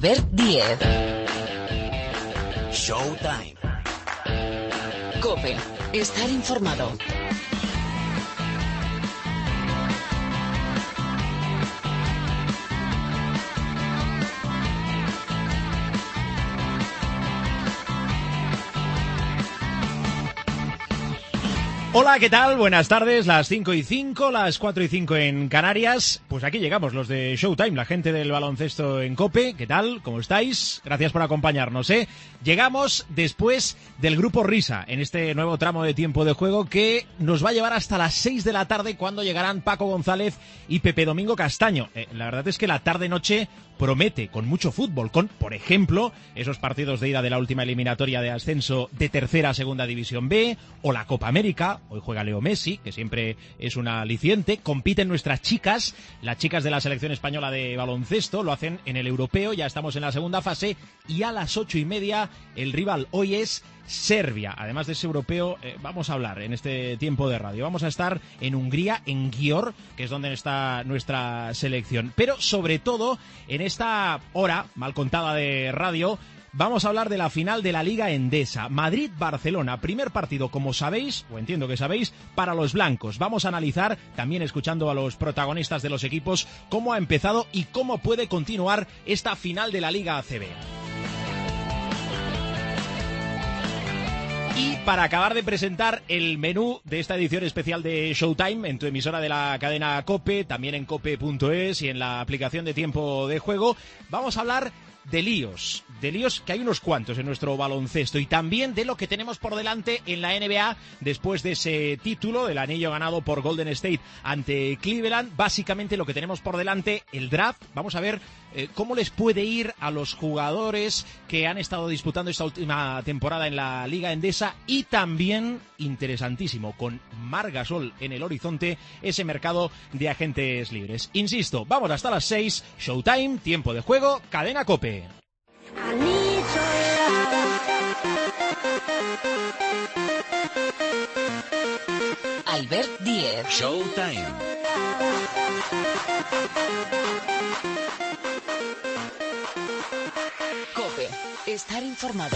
Albert Díez. Showtime. COPE. Estar informado. Hola, ¿qué tal? Buenas tardes, las 5:05, las 4:05 en Canarias. Pues aquí llegamos, los de Showtime, la gente del baloncesto en COPE. ¿Qué tal? ¿Cómo estáis? Gracias por acompañarnos, ¿eh? Llegamos después del Grupo Risa, en este nuevo tramo de tiempo de juego que nos va a llevar hasta las 6 de la tarde, cuando llegarán Paco González y Pepe Domingo Castaño. La verdad es que la tarde-noche promete, con mucho fútbol, con, por ejemplo, esos partidos de ida de la última eliminatoria de ascenso de tercera a segunda división B, o la Copa América. Hoy juega Leo Messi, que siempre es una aliciente. Compiten nuestras chicas, las chicas de la selección española de baloncesto, lo hacen en el europeo, ya estamos en la segunda fase, y a las 8:30 el rival hoy es Serbia. Además de ese europeo, vamos a hablar en este tiempo de radio. Vamos a estar en Hungría, en Győr, que es donde está nuestra selección. Pero sobre todo, en esta hora mal contada de radio, vamos a hablar de la final de la Liga Endesa. Madrid-Barcelona, primer partido, como sabéis, o entiendo que sabéis, para los blancos. Vamos a analizar, también escuchando a los protagonistas de los equipos, cómo ha empezado y cómo puede continuar esta final de la Liga ACB. Y para acabar de presentar el menú de esta edición especial de Showtime en tu emisora de la cadena COPE, también en cope.es y en la aplicación de tiempo de juego, vamos a hablar de líos que hay unos cuantos en nuestro baloncesto, y también de lo que tenemos por delante en la NBA después de ese título, del anillo ganado por Golden State ante Cleveland. Básicamente lo que tenemos por delante, el draft. Vamos a ver cómo les puede ir a los jugadores que han estado disputando esta última temporada en la Liga Endesa, y también, interesantísimo, con Marc Gasol en el horizonte, ese mercado de agentes libres. Insisto, vamos hasta las 6, Showtime, tiempo de juego, cadena COPE. Albert Díez. Showtime. COPE. Estar informado.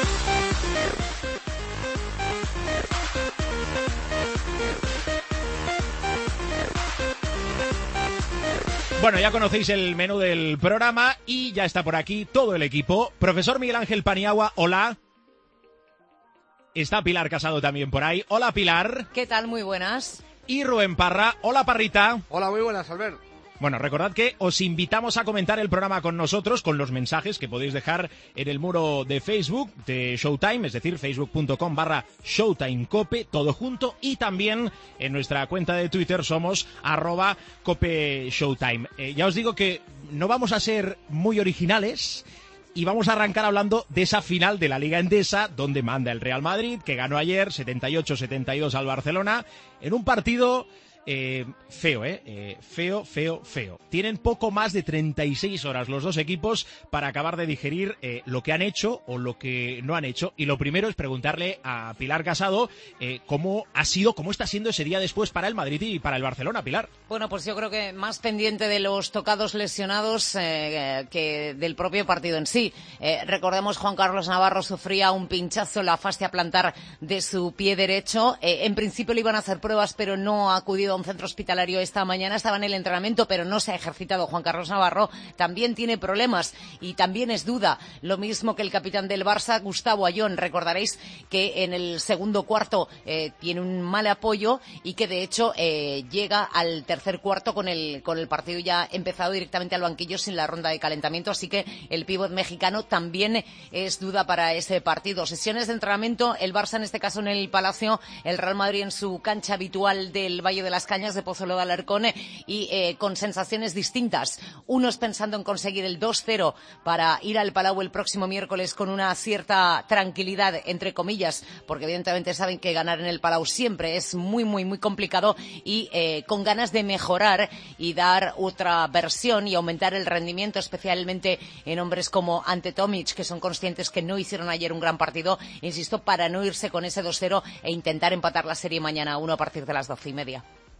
Bueno, ya conocéis el menú del programa y ya está por aquí todo el equipo. Profesor Miguel Ángel Paniagua, hola. Está Pilar Casado también por ahí. Hola, Pilar. ¿Qué tal? Muy buenas. Y Rubén Parra. Hola, Parrita. Hola, muy buenas, Albert. Bueno, recordad que os invitamos a comentar el programa con nosotros, con los mensajes que podéis dejar en el muro de Facebook de Showtime, es decir, facebook.com/ShowtimeCope, todo junto, y también en nuestra cuenta de Twitter somos @CopeShowtime. Ya os digo que no vamos a ser muy originales y vamos a arrancar hablando de esa final de la Liga Endesa, donde manda el Real Madrid, que ganó ayer 78-72 al Barcelona, en un partido feo. Tienen poco más de 36 horas los dos equipos para acabar de digerir lo que han hecho o lo que no han hecho. Y lo primero es preguntarle a Pilar Casado cómo está siendo ese día después para el Madrid y para el Barcelona, Pilar. Bueno, pues yo creo que más pendiente de los tocados lesionados que del propio partido en sí. Recordemos, Juan Carlos Navarro sufría un pinchazo en la fascia plantar de su pie derecho. En principio le iban a hacer pruebas, pero no ha acudido a un centro hospitalario esta mañana. Estaba en el entrenamiento, pero no se ha ejercitado. Juan Carlos Navarro también tiene problemas y también es duda. Lo mismo que el capitán del Barça, Gustavo Ayón. Recordaréis que en el segundo cuarto tiene un mal apoyo y que de hecho llega al tercer cuarto con el partido ya empezado directamente al banquillo sin la ronda de calentamiento. Así que el pívot mexicano también es duda para ese partido. Sesiones de entrenamiento, el Barça en este caso en el Palacio, el Real Madrid en su cancha habitual del Valle de las Cañas de Pozuelo de Alarcón, y con sensaciones distintas. Unos pensando en conseguir el 2-0 para ir al Palau el próximo miércoles con una cierta tranquilidad, entre comillas, porque evidentemente saben que ganar en el Palau siempre es muy, muy, muy complicado, y con ganas de mejorar y dar otra versión y aumentar el rendimiento, especialmente en hombres como Ante Tomic, que son conscientes que no hicieron ayer un gran partido, insisto, para no irse con ese 2-0 e intentar empatar la serie mañana a 1 a partir de las 12:30.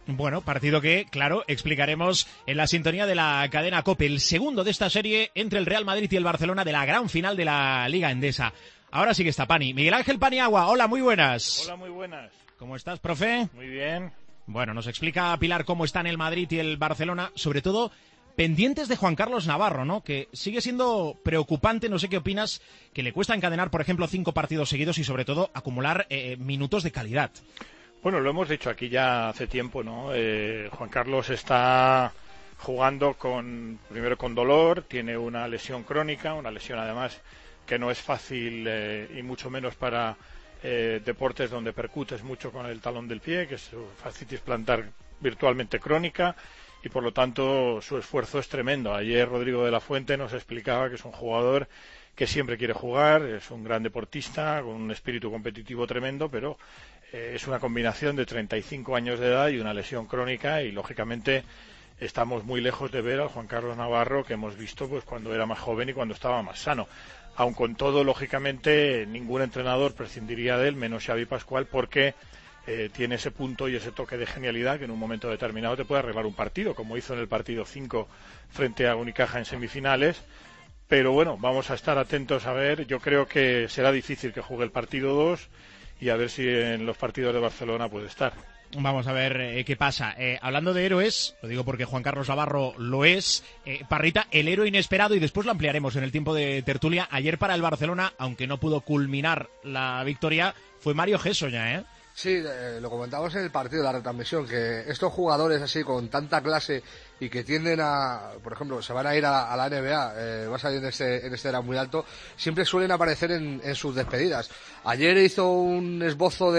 Bueno, partido que, claro, explicaremos en la sintonía de la cadena COPE, el segundo de esta serie entre el Real Madrid y el Barcelona de la gran final de la Liga Endesa. Ahora sí que está Pani. Miguel Ángel Paniagua, hola, muy buenas. Hola, muy buenas. ¿Cómo estás, profe? Muy bien. Bueno, nos explica Pilar cómo están el Madrid y el Barcelona, sobre todo pendientes de Juan Carlos Navarro, ¿no? Que sigue siendo preocupante, no sé qué opinas, que le cuesta encadenar, por ejemplo, 5 partidos seguidos y sobre todo acumular minutos de calidad. Bueno, lo hemos dicho aquí ya hace tiempo, ¿no? Juan Carlos está jugando primero con dolor, tiene una lesión crónica, una lesión además que no es fácil y mucho menos para deportes donde percutes mucho con el talón del pie, que es su fascitis plantar virtualmente crónica, y por lo tanto su esfuerzo es tremendo. Ayer Rodrigo de la Fuente nos explicaba que es un jugador que siempre quiere jugar, es un gran deportista con un espíritu competitivo tremendo, pero es una combinación de 35 años de edad y una lesión crónica, y lógicamente estamos muy lejos de ver al Juan Carlos Navarro que hemos visto pues cuando era más joven y cuando estaba más sano. Aun con todo, lógicamente, ningún entrenador prescindiría de él, menos Xavi Pascual, porque tiene ese punto y ese toque de genialidad que en un momento determinado te puede arreglar un partido, como hizo en el partido 5 frente a Unicaja en semifinales. Pero bueno, vamos a estar atentos a ver. Yo creo que será difícil que juegue el partido 2 y a ver si en los partidos de Barcelona puede estar. Vamos a ver qué pasa. Hablando de héroes, lo digo porque Juan Carlos Navarro lo es, Parrita, el héroe inesperado, y después lo ampliaremos en el tiempo de tertulia. Ayer para el Barcelona, aunque no pudo culminar la victoria, fue Mario Gessoña, ¿eh? Sí, lo comentamos en el partido de la retransmisión, que estos jugadores así con tanta clase y que tienden a, por ejemplo, se van a ir a la NBA, va a salir en este era muy alto, siempre suelen aparecer en sus despedidas. Ayer hizo un esbozo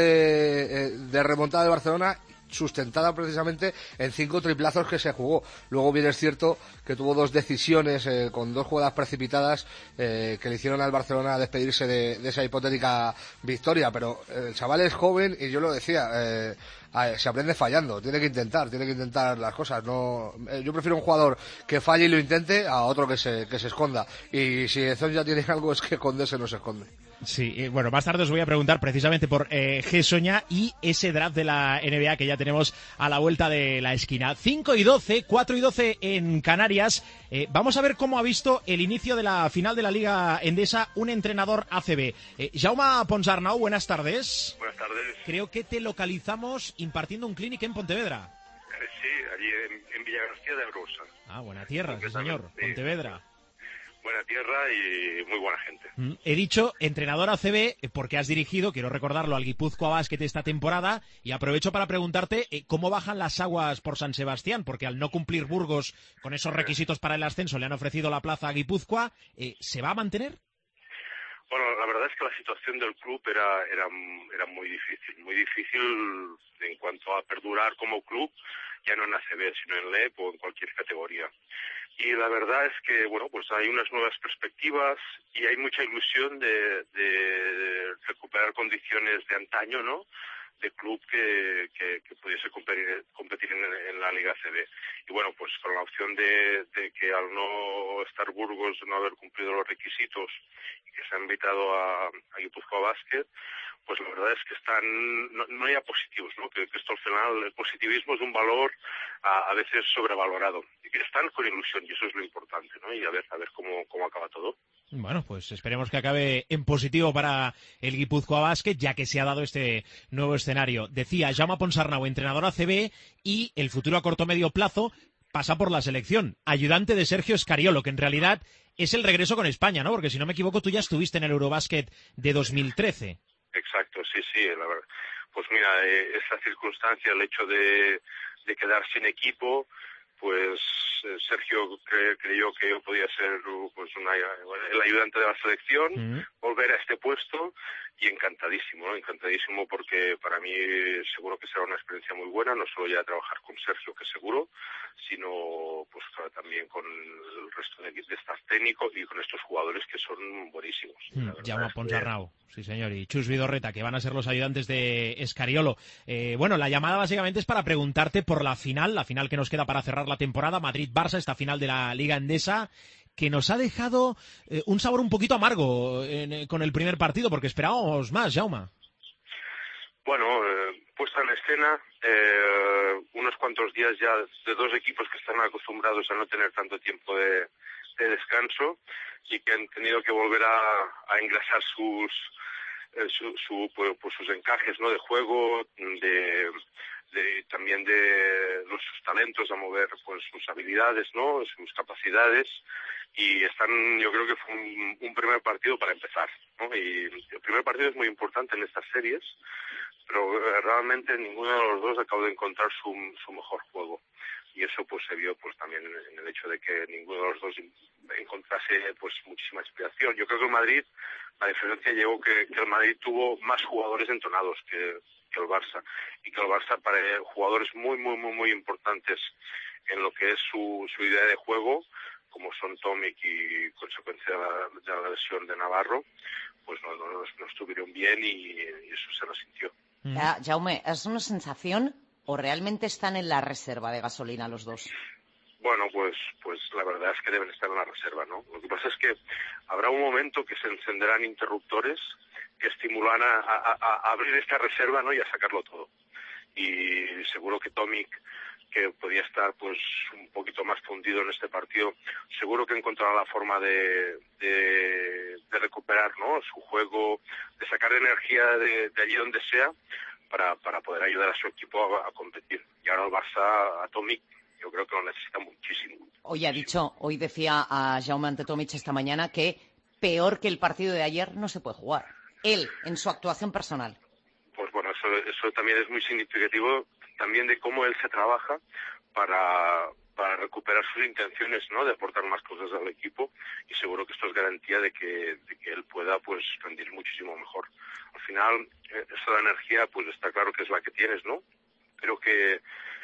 de remontada de Barcelona sustentada precisamente en 5 triplazos que se jugó. Luego bien es cierto que tuvo 2 decisiones con 2 jugadas precipitadas que le hicieron al Barcelona despedirse de esa hipotética victoria, pero el chaval es joven y yo lo decía, se aprende fallando, tiene que intentar las cosas. No, yo prefiero un jugador que falle y lo intente a otro que se esconda, y si Ezón ya tiene algo es que esconderse no se esconde. Sí, bueno, más tarde os voy a preguntar precisamente por Gessoña y ese draft de la NBA que ya tenemos a la vuelta de la esquina. 5:12, 4:12 en Canarias. Vamos a ver cómo ha visto el inicio de la final de la Liga Endesa un entrenador ACB. Jaume Ponsarnau, buenas tardes. Buenas tardes. Creo que te localizamos impartiendo un clinic en Pontevedra. Sí, allí en Villagarcía de Arousa. Ah, buena tierra, sí señor, Pontevedra. Buena tierra y muy buena gente. He dicho entrenador ACB porque has dirigido, quiero recordarlo, al Guipúzcoa Basket esta temporada, y aprovecho para preguntarte cómo bajan las aguas por San Sebastián, porque al no cumplir Burgos con esos requisitos para el ascenso le han ofrecido la plaza a Guipúzcoa. ¿Se va a mantener? Bueno, la verdad es que la situación del club era muy difícil en cuanto a perdurar como club, ya no en ACB, sino en LEP o en cualquier categoría. Y la verdad es que, bueno, pues hay unas nuevas perspectivas y hay mucha ilusión de recuperar condiciones de antaño, ¿no?, de club que pudiese competir en la Liga ACB. Y bueno, pues con la opción de que al no estar Burgos, no haber cumplido los requisitos y que se ha invitado a Guipúzcoa Basket, pues la verdad es que no hay positivos, ¿no? Que esto al final, el positivismo es un valor a veces sobrevalorado, y que están con ilusión, y eso es lo importante, ¿no? Y a ver cómo acaba todo. Bueno, pues esperemos que acabe en positivo para el Guipúzcoa Basket, ya que se ha dado este nuevo escenario. Decía Jaume Ponsarnau, entrenador ACB, y el futuro a corto medio plazo pasa por la selección. Ayudante de Sergio Scariolo, que en realidad es el regreso con España, ¿no? Porque si no me equivoco, tú ya estuviste en el Eurobasket de 2013. Exacto, sí, la verdad. Pues mira, esa circunstancia, el hecho de quedar sin equipo, pues Sergio creyó que yo podía ser pues el ayudante de la selección, volver a este puesto, y encantadísimo, ¿no? Encantadísimo, porque para mí seguro que será una experiencia muy buena, no solo ya trabajar con Sergio, que seguro, sino pues claro, también con el resto de staff técnico y con estos jugadores que son buenísimos. Jaume Ponsarnau, sí señor, y Chus Vidorreta, que van a ser los ayudantes de Scariolo. Bueno, la llamada básicamente es para preguntarte por la final que nos queda para cerrar la temporada, Madrid-Barça, esta final de la Liga Endesa, que nos ha dejado un sabor un poquito amargo con el primer partido, porque esperábamos más, Jaume. Bueno, puesta en escena, unos cuantos días ya de dos equipos que están acostumbrados a no tener tanto tiempo de descanso y que han tenido que volver a engrasar sus encajes, ¿no?, de juego, también de sus talentos, a mover pues sus habilidades, ¿no?, sus capacidades, y yo creo que fue un primer partido para empezar, ¿no? Y el primer partido es muy importante en estas series, pero realmente ninguno de los dos acabó de encontrar su mejor juego, y eso pues se vio pues también en el hecho de que ninguno de los dos encontrase pues muchísima inspiración. Yo creo que el Madrid, la diferencia llegó que el Madrid tuvo más jugadores entonados que el Barça, y que el Barça, para jugadores muy importantes en lo que es su idea de juego, como son Tomic y consecuencia de la lesión de Navarro, pues no estuvieron bien, y eso se lo sintió. Jaume, ¿es una sensación o realmente están en la reserva de gasolina los dos? Bueno, pues la verdad es que deben estar en la reserva, ¿no? Lo que pasa es que habrá un momento que se encenderán interruptores que estimularán a abrir esta reserva, ¿no?, y a sacarlo todo. Y seguro que Tomic, que podía estar pues un poquito más fundido en este partido, seguro que encontrará la forma de recuperar, ¿no?, su juego, de sacar energía de allí donde sea para poder ayudar a su equipo a competir. Y ahora el Barça, a Tomic, yo creo que lo necesita muchísimo. Hoy decía a Jaume ante Tomic esta mañana que peor que el partido de ayer no se puede jugar. Él, en su actuación personal. Pues bueno, eso también es muy significativo también de cómo él se trabaja para recuperar sus intenciones, ¿no?, de aportar más cosas al equipo, y seguro que esto es garantía de que él pueda pues rendir muchísimo mejor. Al final, esa energía pues está claro que es la que tienes, ¿no? Pero que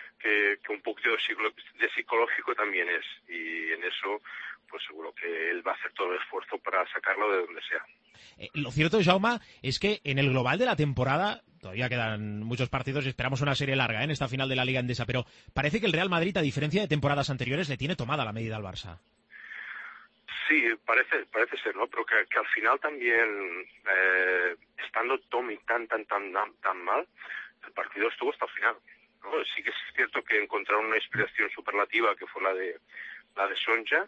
un poquito de psicológico también es, y en eso pues seguro que él va a hacer todo el esfuerzo para sacarlo de donde sea. Lo cierto, Jaume, es que en el global de la temporada todavía quedan muchos partidos y esperamos una serie larga en esta final de la Liga Endesa, pero parece que el Real Madrid, a diferencia de temporadas anteriores, le tiene tomada la medida al Barça. Sí, parece ser, ¿no? Pero que al final también, estando Tommy tan mal, el partido estuvo hasta el final, ¿no? Sí que es cierto que encontraron una inspiración superlativa, que fue la de Sonja,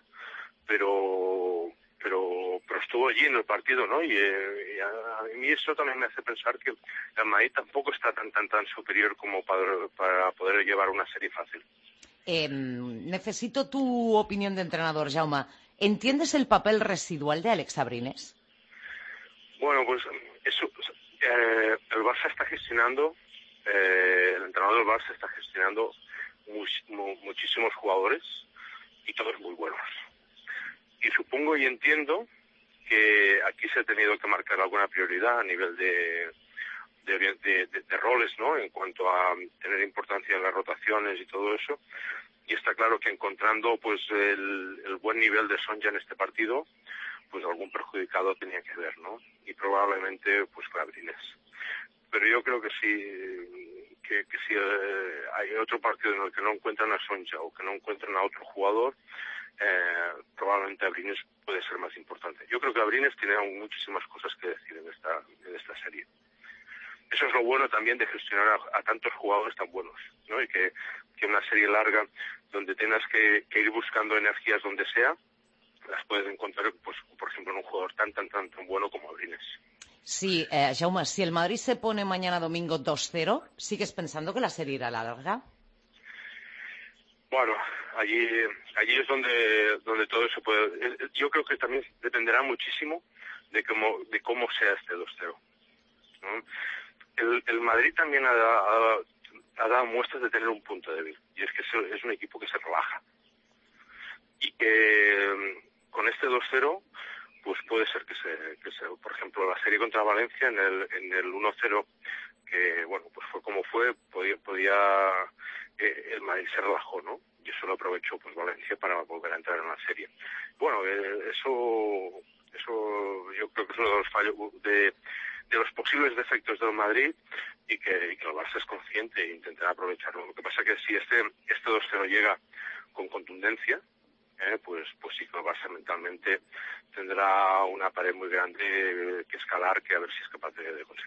pero estuvo allí en el partido, ¿no? Y a mí eso también me hace pensar que el Madrid tampoco está tan superior como para poder llevar una serie fácil. Necesito tu opinión de entrenador, Jaume. ¿Entiendes el papel residual de Alex Abrines? Bueno, pues eso, el Barça está gestionando, el entrenador del Barça está gestionando muchísimos jugadores, y todos muy buenos. Y supongo y entiendo que aquí se ha tenido que marcar alguna prioridad a nivel de roles, ¿no?, en cuanto a tener importancia en las rotaciones y todo eso. Y está claro que encontrando pues el buen nivel de Sonja en este partido, pues algún perjudicado tenía que ver, ¿no? Y probablemente pues Abrines. Pero yo creo que sí, que si hay otro partido en el que no encuentran a Sonja o que no encuentran a otro jugador, probablemente Abrines puede ser más importante. Yo creo que Abrines tiene muchísimas cosas que decir en esta serie. Eso es lo bueno también de gestionar a tantos jugadores tan buenos, ¿no? Y que una serie larga, donde tengas que ir buscando energías donde sea, las puedes encontrar, pues, por ejemplo, en un jugador tan bueno como Abrines. Sí, Jaume, si el Madrid se pone mañana domingo 2-0, ¿sigues pensando que la serie irá larga? Bueno, allí es donde todo se puede. Yo creo que también dependerá muchísimo de cómo sea este 2-0, ¿no? El Madrid también ha dado muestras de tener un punto débil, y es que es un equipo que se relaja, y que con este 2-0 pues puede ser que se por ejemplo, la serie contra Valencia en el 1-0, que bueno, pues fue como fue, podía el Madrid se relajó, ¿no? Y eso lo aprovechó pues Valencia para volver a entrar en la serie. Bueno, eso yo creo que es uno de los fallos de los posibles defectos del Madrid, y que el Barça es consciente e intentará aprovecharlo. Lo que pasa es que si este 2-0 llega con contundencia, pues sí que el Barça mentalmente tendrá una pared muy grande que escalar, que a ver si es capaz de conseguirla.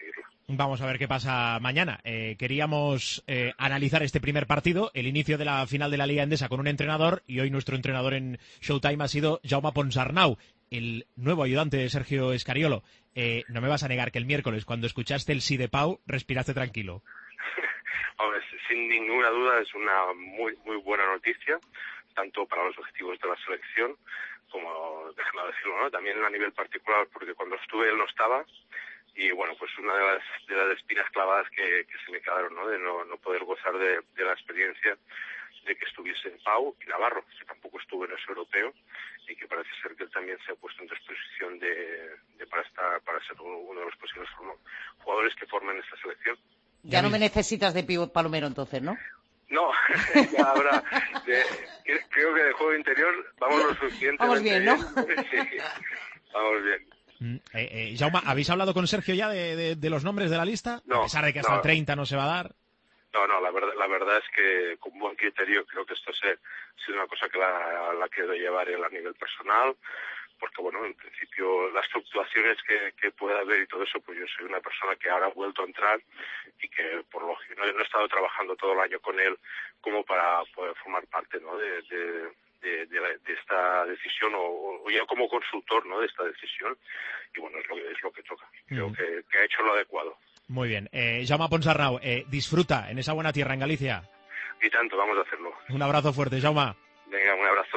Vamos a ver qué pasa mañana. Queríamos analizar este primer partido, el inicio de la final de la Liga Endesa con un entrenador, y hoy nuestro entrenador en Showtime ha sido Jaume Ponsarnau, el nuevo ayudante de Sergio Escariolo. No me vas a negar que el miércoles, cuando escuchaste el sí de Pau, respiraste tranquilo. Hombre, sin ninguna duda es una muy buena noticia, tanto para los objetivos de la selección como, déjame decirlo, ¿no?, también a nivel particular, porque cuando estuve él no estaba. Y bueno, pues una de las espinas clavadas que se me quedaron, ¿no?, de no poder gozar de la experiencia de que estuviese Pau y Navarro, que tampoco estuvo en ese europeo, y que parece ser que él también se ha puesto en disposición para ser uno de los posibles jugadores que formen esta selección. Ya no me necesitas de pívot palomero entonces, ¿no? No, ya ahora creo que de juego interior vamos lo suficientemente vamos bien, ¿no? Sí, vamos bien. Jaume, ¿habéis hablado con Sergio ya de los nombres de la lista? No, a pesar de que hasta el 30 no se va a dar. No, la verdad es que con buen criterio creo que esto ha sido una cosa que la quiero llevar él a nivel personal, porque bueno, en principio las fluctuaciones que pueda haber y todo eso, pues yo soy una persona que ahora ha vuelto a entrar y que por lógico no he estado trabajando todo el año con él como para poder formar parte, ¿no?, de esta decisión o ya como consultor, ¿no?, de esta decisión, y bueno, es lo que toca. Creo que ha hecho lo adecuado. Muy bien. Jaume Ponsarnau, disfruta en esa buena tierra en Galicia. Y tanto, vamos a hacerlo. Un abrazo fuerte, Jaume. Venga, un abrazo.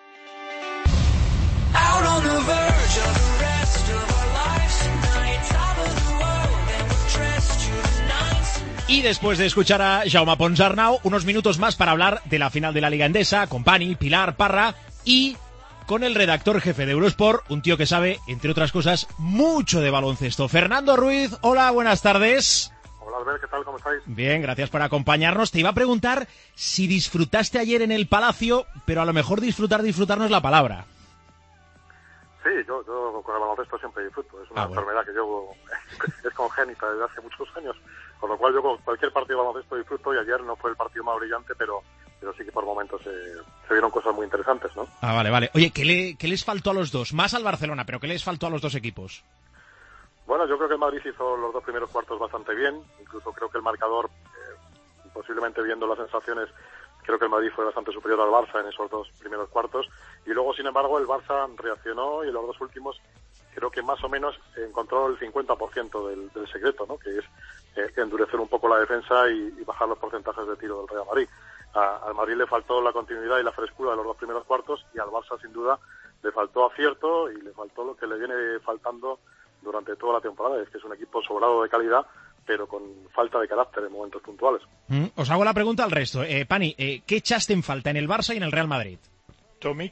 Y después de escuchar a Jaume Ponsarnau, unos minutos más para hablar de la final de la Liga Endesa, con Pani, Pilar, Parra y con el redactor jefe de Eurosport, un tío que sabe, entre otras cosas, mucho de baloncesto. Fernando Ruiz, hola, buenas tardes. Hola Albert, ¿qué tal? ¿Cómo estáis? Bien, gracias por acompañarnos. Te iba a preguntar si disfrutaste ayer en el Palacio, pero a lo mejor disfrutar no es la palabra. Sí, yo con el baloncesto siempre disfruto. Es una enfermedad que llevo, es congénita desde hace muchos años, con lo cual yo con cualquier partido de baloncesto disfruto, y ayer no fue el partido más brillante, pero sí que por momentos se vieron cosas muy interesantes, ¿no? Ah, vale. Oye, ¿qué les faltó a los dos? Más al Barcelona, pero ¿qué les faltó a los dos equipos? Bueno, yo creo que el Madrid hizo los dos primeros cuartos bastante bien. Incluso creo que el marcador, posiblemente viendo las sensaciones, creo que el Madrid fue bastante superior al Barça en esos dos primeros cuartos. Y luego, sin embargo, el Barça reaccionó y en los dos últimos creo que más o menos encontró el 50% del secreto, ¿no?, que es endurecer un poco la defensa y bajar los porcentajes de tiro del Real Madrid. Al Madrid le faltó la continuidad y la frescura de los dos primeros cuartos, y al Barça sin duda le faltó acierto y le faltó lo que le viene faltando durante toda la temporada. Es que es un equipo sobrado de calidad, pero con falta de carácter en momentos puntuales. Os hago la pregunta al resto. Pani, ¿qué echaste en falta en el Barça y en el Real Madrid? Tomic.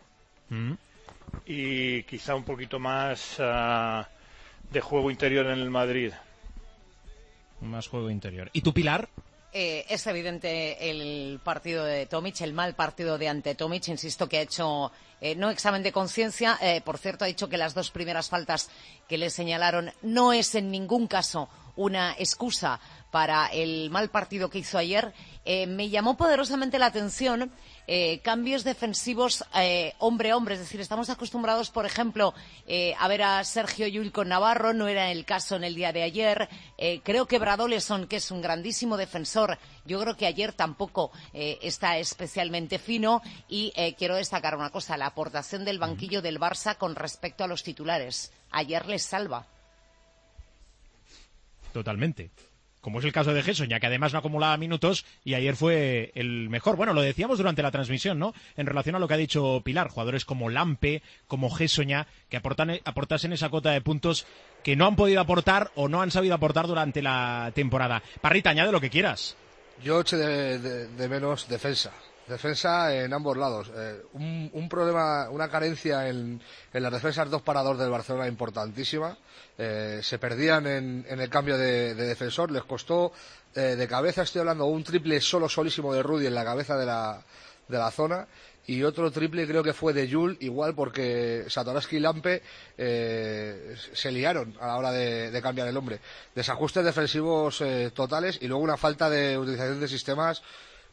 Y quizá un poquito más de juego interior en el Madrid. Más juego interior. ¿Y tu, Pilar? Es evidente el partido de Tomic, el mal partido de ante Tomic. Insisto que ha hecho no examen de conciencia. Por cierto, ha dicho que las dos primeras faltas que le señalaron no es en ningún caso una excusa para el mal partido que hizo ayer. Me llamó poderosamente la atención cambios defensivos hombre a hombre. Es decir, estamos acostumbrados, por ejemplo, a ver a Sergio Llull con Navarro. No era el caso en el día de ayer. Creo que Brad Oleson, que es un grandísimo defensor, yo creo que ayer tampoco está especialmente fino. Y quiero destacar una cosa, la aportación del banquillo del Barça con respecto a los titulares. Ayer les salva. Totalmente. Como es el caso de Gessoña, que además no acumulaba minutos y ayer fue el mejor. Bueno, lo decíamos durante la transmisión, ¿no?, en relación a lo que ha dicho Pilar. Jugadores como Lampe, como Gessoña, que aportasen esa cota de puntos que no han podido aportar o no han sabido aportar durante la temporada. Parrita, añade lo que quieras. Yo eché de menos defensa en ambos lados. Un problema, una carencia en las defensas 2-2 del Barcelona importantísima. Se perdían en el cambio de defensor, les costó de cabeza, estoy hablando, un triple solísimo de Rudy en la cabeza de la zona, y otro triple creo que fue de Llull, igual, porque Satoransky y Lampe se liaron a la hora de cambiar el hombre. Desajustes defensivos totales, y luego una falta de utilización de sistemas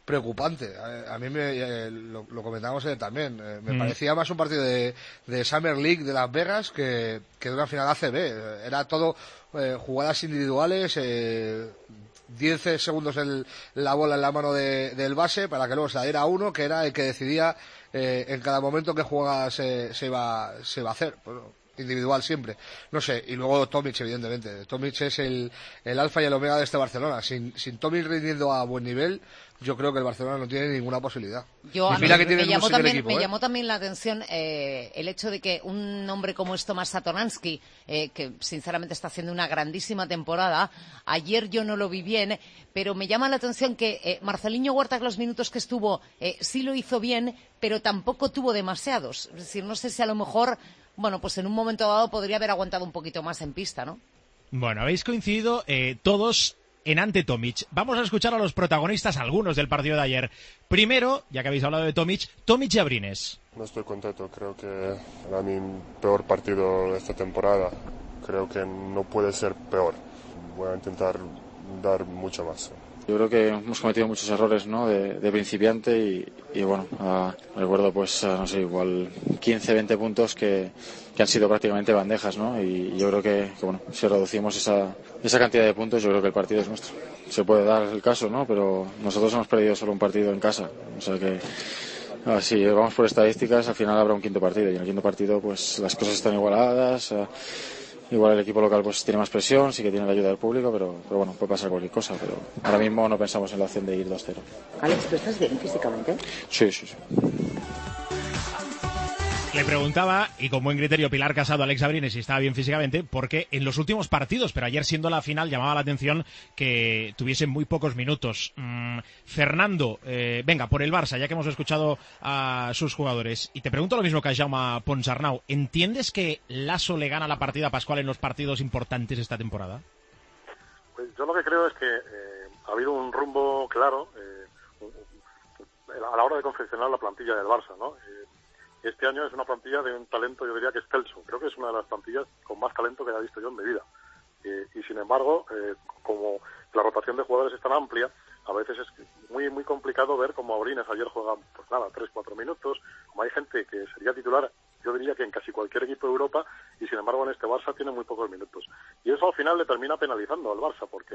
preocupante. A mí lo comentábamos ayer también. Me parecía más un partido de Summer League de Las Vegas que de una final ACB. Era todo jugadas individuales, 10 segundos la bola en la mano del base para que luego se la diera a uno, que era el que decidía en cada momento qué jugada se iba a hacer. Bueno, individual siempre, no sé, y luego Tomic, evidentemente. Tomic es el alfa y el omega de este Barcelona. Sin Tomic rindiendo a buen nivel, yo creo que el Barcelona no tiene ninguna posibilidad. Me llamó también la atención el hecho de que un hombre como es Tomás Satoransky, que sinceramente está haciendo una grandísima temporada, ayer yo no lo vi bien, pero me llama la atención que Marceliño Huerta, los minutos que estuvo, sí lo hizo bien, pero tampoco tuvo demasiados. Es decir, no sé si a lo mejor, bueno, pues en un momento dado podría haber aguantado un poquito más en pista, ¿no? Bueno, habéis coincidido todos en Ante Tomic. Vamos a escuchar a los protagonistas, algunos del partido de ayer. Primero, ya que habéis hablado de Tomic y Abrines. No estoy contento, creo que era mi peor partido de esta temporada. Creo que no puede ser peor. Voy a intentar dar mucho más. Yo creo que hemos cometido muchos errores, ¿no? de principiante y bueno, recuerdo pues, no sé, igual 15, 20 puntos que han sido prácticamente bandejas, ¿no? Y yo creo que bueno, si reducimos esa cantidad de puntos, yo creo que el partido es nuestro. Se puede dar el caso, ¿no? Pero nosotros hemos perdido solo un partido en casa, o sea que si vamos por estadísticas, al final habrá un quinto partido y en el quinto partido pues las cosas están igualadas. Igual el equipo local pues tiene más presión, sí que tiene la ayuda del público, pero bueno, puede pasar cualquier cosa. Pero ahora mismo no pensamos en la opción de ir 2-0. Alex, ¿tú estás bien físicamente? Sí. Le preguntaba, y con buen criterio, Pilar Casado a Alex Abrines si estaba bien físicamente, porque en los últimos partidos, pero ayer siendo la final, llamaba la atención que tuviesen muy pocos minutos. Fernando, venga, por el Barça, ya que hemos escuchado a sus jugadores, y te pregunto lo mismo que a Jaume Ponsarnau, ¿entiendes que Lasso le gana la partida a Pascual en los partidos importantes esta temporada? Pues yo lo que creo es que ha habido un rumbo claro a la hora de confeccionar la plantilla del Barça, ¿no? Este año es una plantilla de un talento, yo diría que excelso. Creo que es una de las plantillas con más talento que haya visto yo en mi vida. Y sin embargo, como la rotación de jugadores es tan amplia, a veces es muy muy complicado ver cómo Abrines ayer juega, pues nada, 3-4 minutos, como hay gente que sería titular, yo diría que en casi cualquier equipo de Europa, y sin embargo en este Barça tiene muy pocos minutos. Y eso al final le termina penalizando al Barça, porque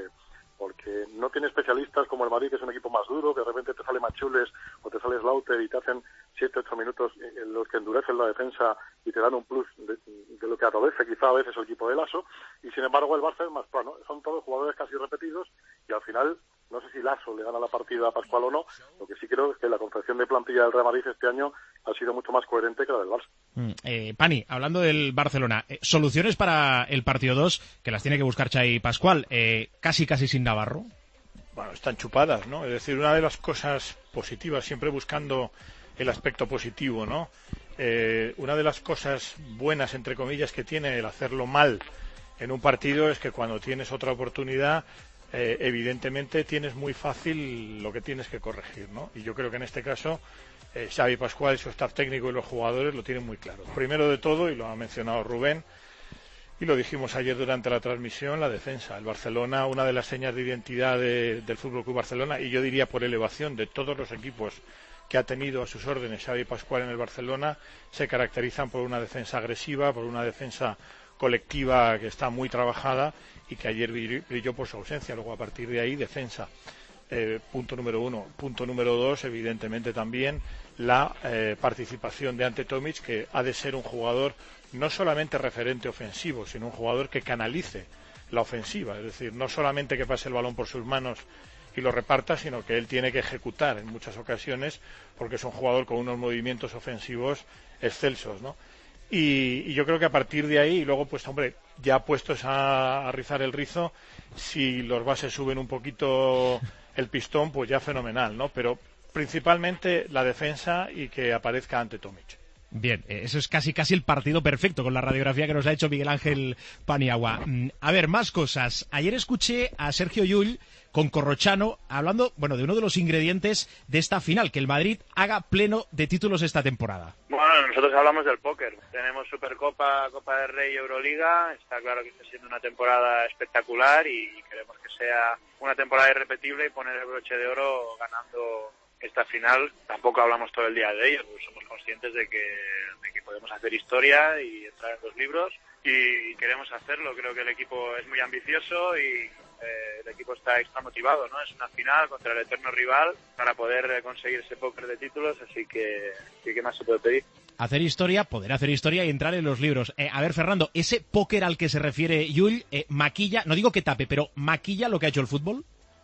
no tiene especialistas como el Madrid, que es un equipo más duro, que de repente te sale Machules o te sale Slaughter y te hacen 7-8 minutos en los que endurecen la defensa y te dan un plus de lo que adolece quizá a veces el equipo de Lasso, y sin embargo el Barça es más plano, son todos jugadores casi repetidos, y al final no sé si Lasso le gana la partida a Pascual o no. Lo que sí creo es que la confección de plantilla del Real Madrid este año ha sido mucho más coherente que la del Barça. Pani, hablando del Barcelona, soluciones para el partido 2, que las tiene que buscar Xavi Pascual, casi sin Navarro. Bueno, están chupadas, ¿no? Es decir, una de las cosas positivas, siempre buscando el aspecto positivo, ¿no? Una de las cosas buenas, entre comillas, que tiene el hacerlo mal en un partido es que cuando tienes otra oportunidad, evidentemente tienes muy fácil lo que tienes que corregir, ¿no? Y yo creo que en este caso Xavi Pascual, su staff técnico y los jugadores lo tienen muy claro. Primero de todo, y lo ha mencionado Rubén, y lo dijimos ayer durante la transmisión, la defensa. El Barcelona, una de las señas de identidad del FC Barcelona, y yo diría por elevación de todos los equipos que ha tenido a sus órdenes Xavi Pascual en el Barcelona, se caracterizan por una defensa agresiva, por una defensa colectiva que está muy trabajada y que ayer brilló por su ausencia. Luego, a partir de ahí, defensa. Punto número 1. Punto número 2, evidentemente también la participación de Ante Tomic, que ha de ser un jugador no solamente referente ofensivo, sino un jugador que canalice la ofensiva. Es decir, no solamente que pase el balón por sus manos y lo reparta, sino que él tiene que ejecutar en muchas ocasiones, porque es un jugador con unos movimientos ofensivos excelsos, ¿no? Y yo creo que a partir de ahí, y luego, pues hombre, ya puestos a rizar el rizo, si los bases suben un poquito el pistón, pues ya fenomenal, ¿no? Pero principalmente la defensa y que aparezca Ante Tomic. Bien, eso es casi el partido perfecto con la radiografía que nos ha hecho Miguel Ángel Paniagua. A ver, más cosas. Ayer escuché a Sergio Llull con Corrochano hablando, de uno de los ingredientes de esta final, que el Madrid haga pleno de títulos esta temporada. Bueno, Bueno, nosotros hablamos del póker. Tenemos Supercopa, Copa del Rey y Euroliga. Está claro que está siendo una temporada espectacular y queremos que sea una temporada irrepetible y poner el broche de oro ganando esta final. Tampoco hablamos todo el día de ello, porque somos conscientes de que podemos hacer historia y entrar en los libros y queremos hacerlo. Creo que el equipo es muy ambicioso y el equipo está extra motivado, ¿no? Es una final contra el eterno rival para poder conseguir ese póker de títulos, así que ¿qué más se puede pedir? Hacer historia, poder hacer historia y entrar en los libros. A ver, Fernando, ¿ese póker al que se refiere Yul maquilla, no digo que tape, pero maquilla lo que ha hecho el fútbol?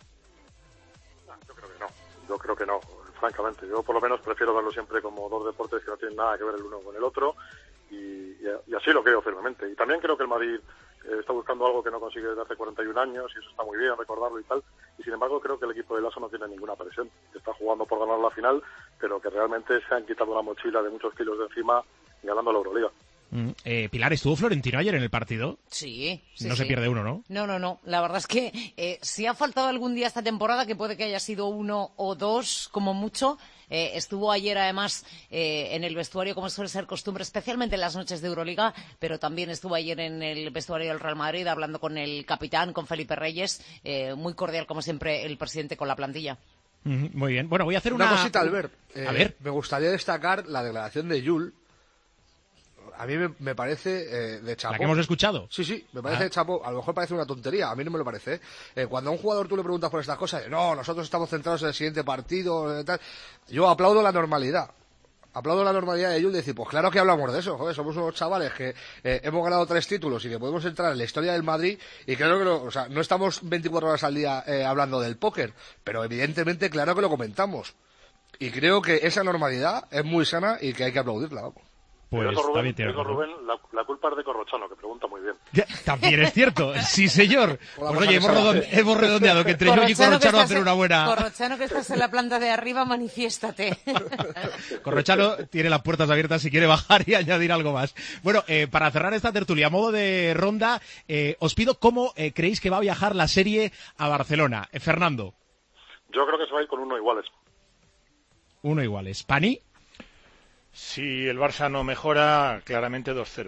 Yo creo que no, francamente. Yo por lo menos prefiero verlo siempre como dos deportes que no tienen nada que ver el uno con el otro y así lo creo firmemente. Y también creo que el Madrid está buscando algo que no consigue desde hace 41 años y eso está muy bien recordarlo y tal. Y sin embargo creo que el equipo de Lasso no tiene ninguna presión. Está jugando por ganar la final, pero que realmente se han quitado una mochila de muchos kilos de encima ganando la Euroliga. Pilar, ¿estuvo Florentino ayer en el partido? Sí. No se pierde uno, ¿no? No. La verdad es que si ha faltado algún día esta temporada, que puede que haya sido uno o dos, como mucho, estuvo ayer además en el vestuario, como suele ser costumbre, especialmente en las noches de Euroliga, pero también estuvo ayer en el vestuario del Real Madrid hablando con el capitán, con Felipe Reyes, muy cordial como siempre el presidente con la plantilla. Muy bien. Bueno, voy a hacer una cosita, Albert. A ver. Me gustaría destacar la declaración de Yul. A mí me parece de chapó. ¿La que hemos escuchado? Sí, me parece de chapó. A lo mejor parece una tontería, a mí no me lo parece. Cuando a un jugador tú le preguntas por estas cosas, no, nosotros estamos centrados en el siguiente partido, tal. Yo aplaudo la normalidad. Aplaudo la normalidad de Yul de decir, pues claro que hablamos de eso, joder, somos unos chavales que hemos ganado 3 títulos y que podemos entrar en la historia del Madrid y creo que no estamos 24 horas al día hablando del póker, pero evidentemente claro que lo comentamos. Y creo que esa normalidad es muy sana y que hay que aplaudirla, vamos. Pues Rubén, la culpa es de Corrochano, que pregunta muy bien. También es cierto, sí señor. Pues oye, hemos redondeado que entre yo y Corrochano hacer una buena... Corrochano, que estás en la planta de arriba, manifiéstate. Corrochano tiene las puertas abiertas si quiere bajar y añadir algo más. Bueno, para cerrar esta tertulia, a modo de ronda, os pido cómo creéis que va a viajar la serie a Barcelona. Fernando. Yo creo que se va a ir con 1 iguales. 1 iguales. ¿Pani? Si el Barça no mejora, claramente 2-0.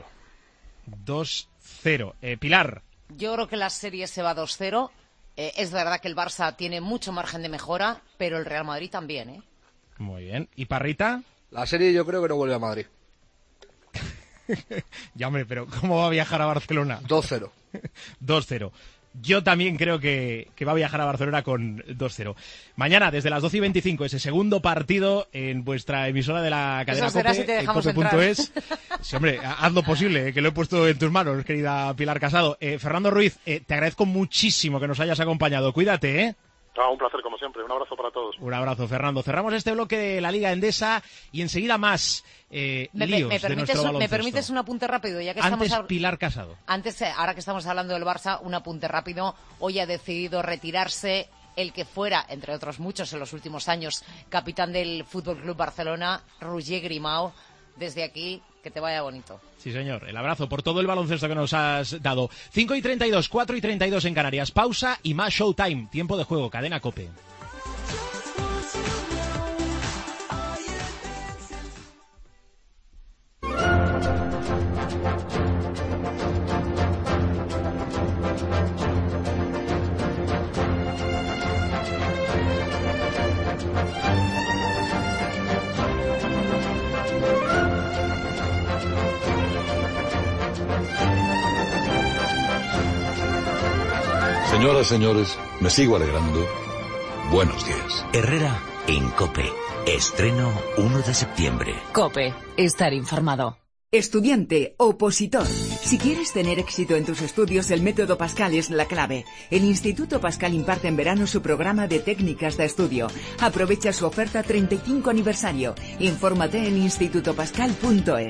2-0. Pilar. Yo creo que la serie se va 2-0. Es verdad que el Barça tiene mucho margen de mejora, pero el Real Madrid también, Muy bien. ¿Y Parrita? La serie yo creo que no vuelve a Madrid. Ya, hombre, pero ¿cómo va a viajar a Barcelona? 2-0. 2-0. Yo también creo que va a viajar a Barcelona con 2-0. Mañana, desde las 12:25, ese segundo partido en vuestra emisora de la cadena COPE, cope.es. Sí, hombre, haz lo posible, que lo he puesto en tus manos, querida Pilar Casado. Fernando Ruiz, te agradezco muchísimo que nos hayas acompañado. Cuídate, ¿eh? Un placer, como siempre. Un abrazo para todos. Un abrazo, Fernando. Cerramos este bloque de la Liga Endesa y enseguida más líos de nuestro baloncesto. ¿Me permites un apunte rápido? Ya que Pilar Casado. Ahora que estamos hablando del Barça, un apunte rápido. Hoy ha decidido retirarse el que fuera, entre otros muchos en los últimos años, capitán del Fútbol Club Barcelona, Roger Grimau. Desde aquí, que te vaya bonito. Sí, señor. El abrazo por todo el baloncesto que nos has dado. 5:32, 4:32 en Canarias. Pausa y más Showtime. Tiempo de juego. Cadena COPE. Señoras, señores, me sigo alegrando. Buenos días. Herrera en COPE. Estreno 1 de septiembre. COPE. Estar informado. Estudiante, opositor. Si quieres tener éxito en tus estudios, el método Pascal es la clave. El Instituto Pascal imparte en verano su programa de técnicas de estudio. Aprovecha su oferta 35 aniversario. Infórmate en institutopascal.es.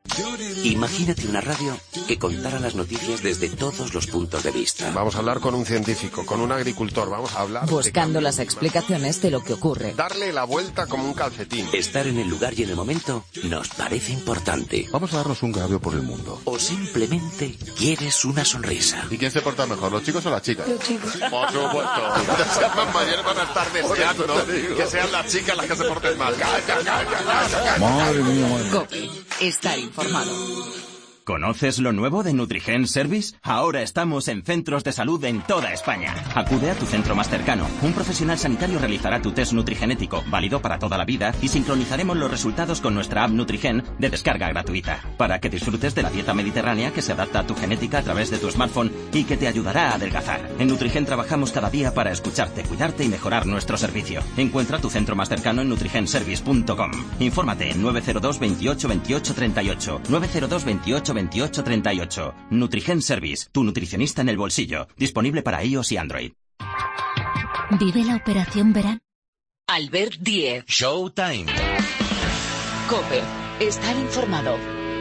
Imagínate una radio que contara las noticias desde todos los puntos de vista. Vamos a hablar con un científico, con un agricultor, vamos a hablar... Buscando las explicaciones de lo que ocurre. Darle la vuelta como un calcetín. Estar en el lugar y en el momento nos parece importante. Vamos a darnos un gravio por el mundo. O simplemente quieres una sonrisa. ¿Y quién se porta mejor, los chicos o las chicas? Los chicos. Por supuesto. Los más mayores van a estar deseando que sean las chicas las que se porten mal. Madre mía, madre. COPE. Estar informado. ¿Conoces lo nuevo de Nutrigen Service? Ahora estamos en centros de salud en toda España. Acude a tu centro más cercano. Un profesional sanitario realizará tu test nutrigenético, válido para toda la vida, y sincronizaremos los resultados con nuestra app Nutrigen de descarga gratuita, para que disfrutes de la dieta mediterránea que se adapta a tu genética a través de tu smartphone y que te ayudará a adelgazar. En Nutrigen trabajamos cada día para escucharte, cuidarte y mejorar nuestro servicio. Encuentra tu centro más cercano en nutrigenservice.com. Infórmate en 902 28 28 38. 902 28 28 38. Nutrigen Service, tu nutricionista en el bolsillo. Disponible para iOS y Android. ¿Vive la operación verano? Albert Diez. Showtime. COPE. Estar informado.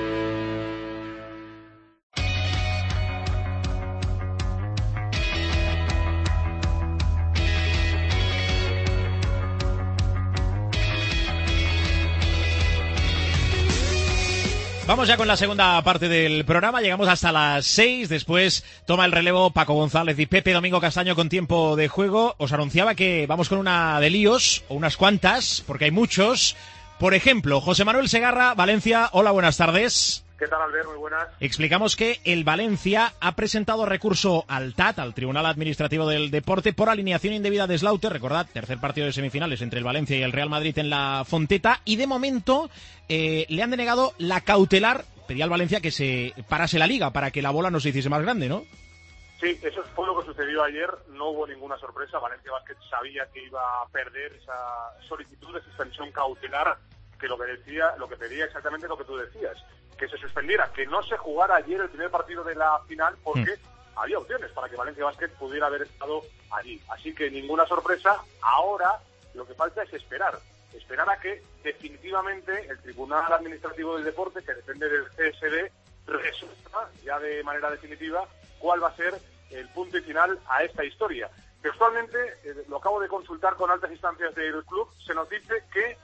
Vamos ya con la segunda parte del programa, llegamos hasta las 6, después toma el relevo Paco González y Pepe Domingo Castaño con tiempo de juego. Os anunciaba que vamos con una de líos, o unas cuantas, porque hay muchos. Por ejemplo, José Manuel Segarra, Valencia, hola, buenas tardes. ¿Qué tal, Albert? Muy buenas. Explicamos que el Valencia ha presentado recurso al TAT, al Tribunal Administrativo del Deporte, por alineación indebida de Slaughter. Recordad, tercer partido de semifinales entre el Valencia y el Real Madrid en la Fonteta. Y de momento le han denegado la cautelar. Pedía al Valencia que se parase la liga para que la bola no se hiciese más grande, ¿no? Sí, eso fue lo que sucedió ayer. No hubo ninguna sorpresa. Valencia Basket sabía que iba a perder esa solicitud de suspensión cautelar, que lo que pedía exactamente lo que tú decías, que se suspendiera, que no se jugara ayer el primer partido de la final porque había opciones para que Valencia Basket pudiera haber estado allí. Así que ninguna sorpresa. Ahora lo que falta es esperar a que definitivamente el Tribunal Administrativo del Deporte, que depende del CSD, resuelva ya de manera definitiva cuál va a ser el punto y final a esta historia. Textualmente, lo acabo de consultar con altas instancias del club, se nos dice que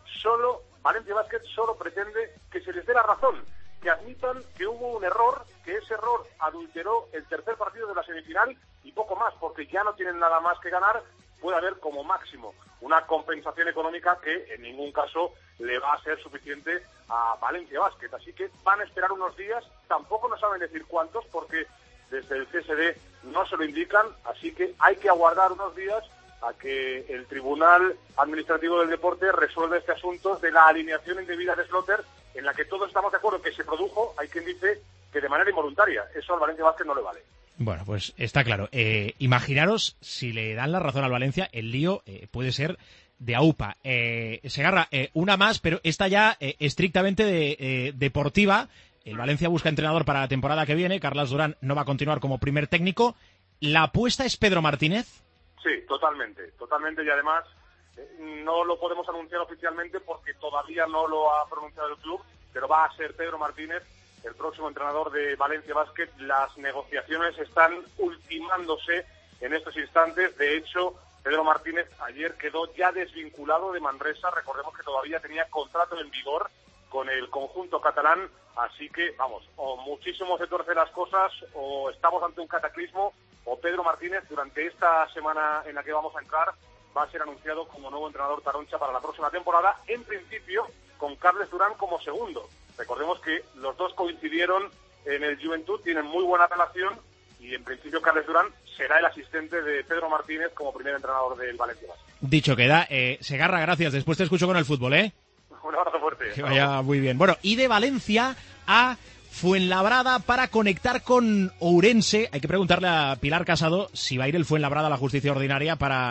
Valencia Basket solo pretende que se les dé la razón, que admitan que hubo un error, que ese error adulteró el tercer partido de la semifinal y poco más, porque ya no tienen nada más que ganar. Puede haber como máximo una compensación económica que en ningún caso le va a ser suficiente a Valencia Basket. Así que van a esperar unos días, tampoco nos saben decir cuántos, porque desde el CSD no se lo indican, así que hay que aguardar unos días a que el Tribunal Administrativo del Deporte resuelva este asunto de la alineación indebida de Slaughter, en la que todos estamos de acuerdo que se produjo. Hay quien dice que de manera involuntaria. Eso al Valencia Basket no le vale. Bueno, pues está claro. Imaginaros, si le dan la razón al Valencia, el lío puede ser de AUPA. Segarra, una más, pero esta ya estrictamente deportiva. El Valencia busca entrenador para la temporada que viene. Carles Durán no va a continuar como primer técnico. ¿La apuesta es Pedro Martínez? Sí, totalmente, y además no lo podemos anunciar oficialmente porque todavía no lo ha pronunciado el club, pero va a ser Pedro Martínez el próximo entrenador de Valencia Basket. Las negociaciones están ultimándose en estos instantes. De hecho, Pedro Martínez ayer quedó ya desvinculado de Manresa. Recordemos que todavía tenía contrato en vigor con el conjunto catalán, así que, vamos, o muchísimo se tuercen las cosas, o estamos ante un cataclismo, o Pedro Martínez, durante esta semana en la que vamos a entrar, va a ser anunciado como nuevo entrenador taroncha para la próxima temporada, en principio con Carles Durán como segundo. Recordemos que los dos coincidieron en el Juventud, tienen muy buena relación, y en principio Carles Durán será el asistente de Pedro Martínez como primer entrenador del Valencia Basket. Dicho queda. Segarra, gracias. Después te escucho con el fútbol, ¿eh? Un abrazo fuerte. Que vaya muy bien. Bueno, y de Valencia a Fuenlabrada para conectar con Ourense. Hay que preguntarle a Pilar Casado si va a ir el Fuenlabrada a la justicia ordinaria para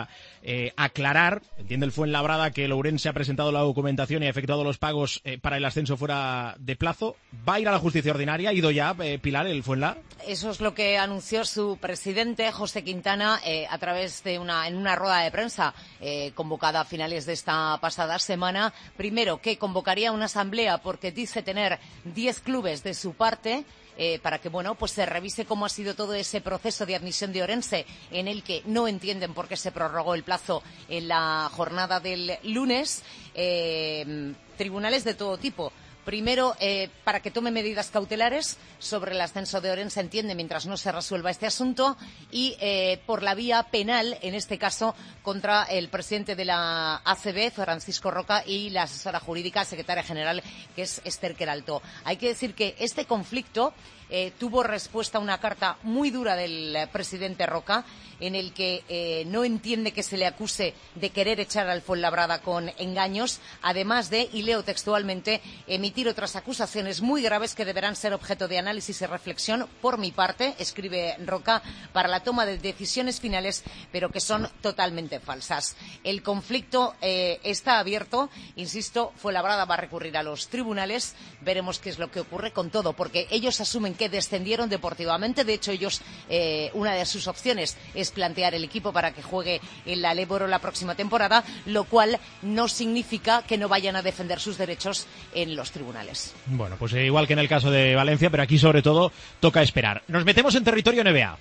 aclarar, entiende el Fuenlabrada que el Ourense ha presentado la documentación y ha efectuado los pagos para el ascenso fuera de plazo. ¿Va a ir a la justicia ordinaria? ¿Ha ido ya, Pilar, el Fuenla? Eso es lo que anunció su presidente, José Quintana, a través de en una rueda de prensa convocada a finales de esta pasada semana. Primero, que convocaría una asamblea porque dice tener 10 clubes de su parte, para que pues se revise cómo ha sido todo ese proceso de admisión de Ourense, en el que no entienden por qué se prorrogó el plazo en la jornada del lunes. Tribunales de todo tipo. Primero, para que tome medidas cautelares sobre el ascenso de Ourense, entiende, mientras no se resuelva este asunto, y por la vía penal, en este caso, contra el presidente de la ACB, Francisco Roca, y la asesora jurídica, secretaria general, que es Esther Queralto. Hay que decir que este conflicto tuvo respuesta a una carta muy dura del presidente Roca, en el que no entiende que se le acuse de querer echar al Fuenlabrada con engaños, además de, y leo textualmente, emitir otras acusaciones muy graves que deberán ser objeto de análisis y reflexión por mi parte, escribe Roca, para la toma de decisiones finales, pero que son totalmente falsas. El conflicto está abierto, insisto, Fuenlabrada va a recurrir a los tribunales, veremos qué es lo que ocurre con todo, porque ellos asumen que descendieron deportivamente. De hecho, ellos, una de sus opciones es plantear el equipo para que juegue en la Leboro la próxima temporada, lo cual no significa que no vayan a defender sus derechos en los tribunales. Bueno, pues igual que en el caso de Valencia, pero aquí sobre todo toca esperar. Nos metemos en territorio NBA.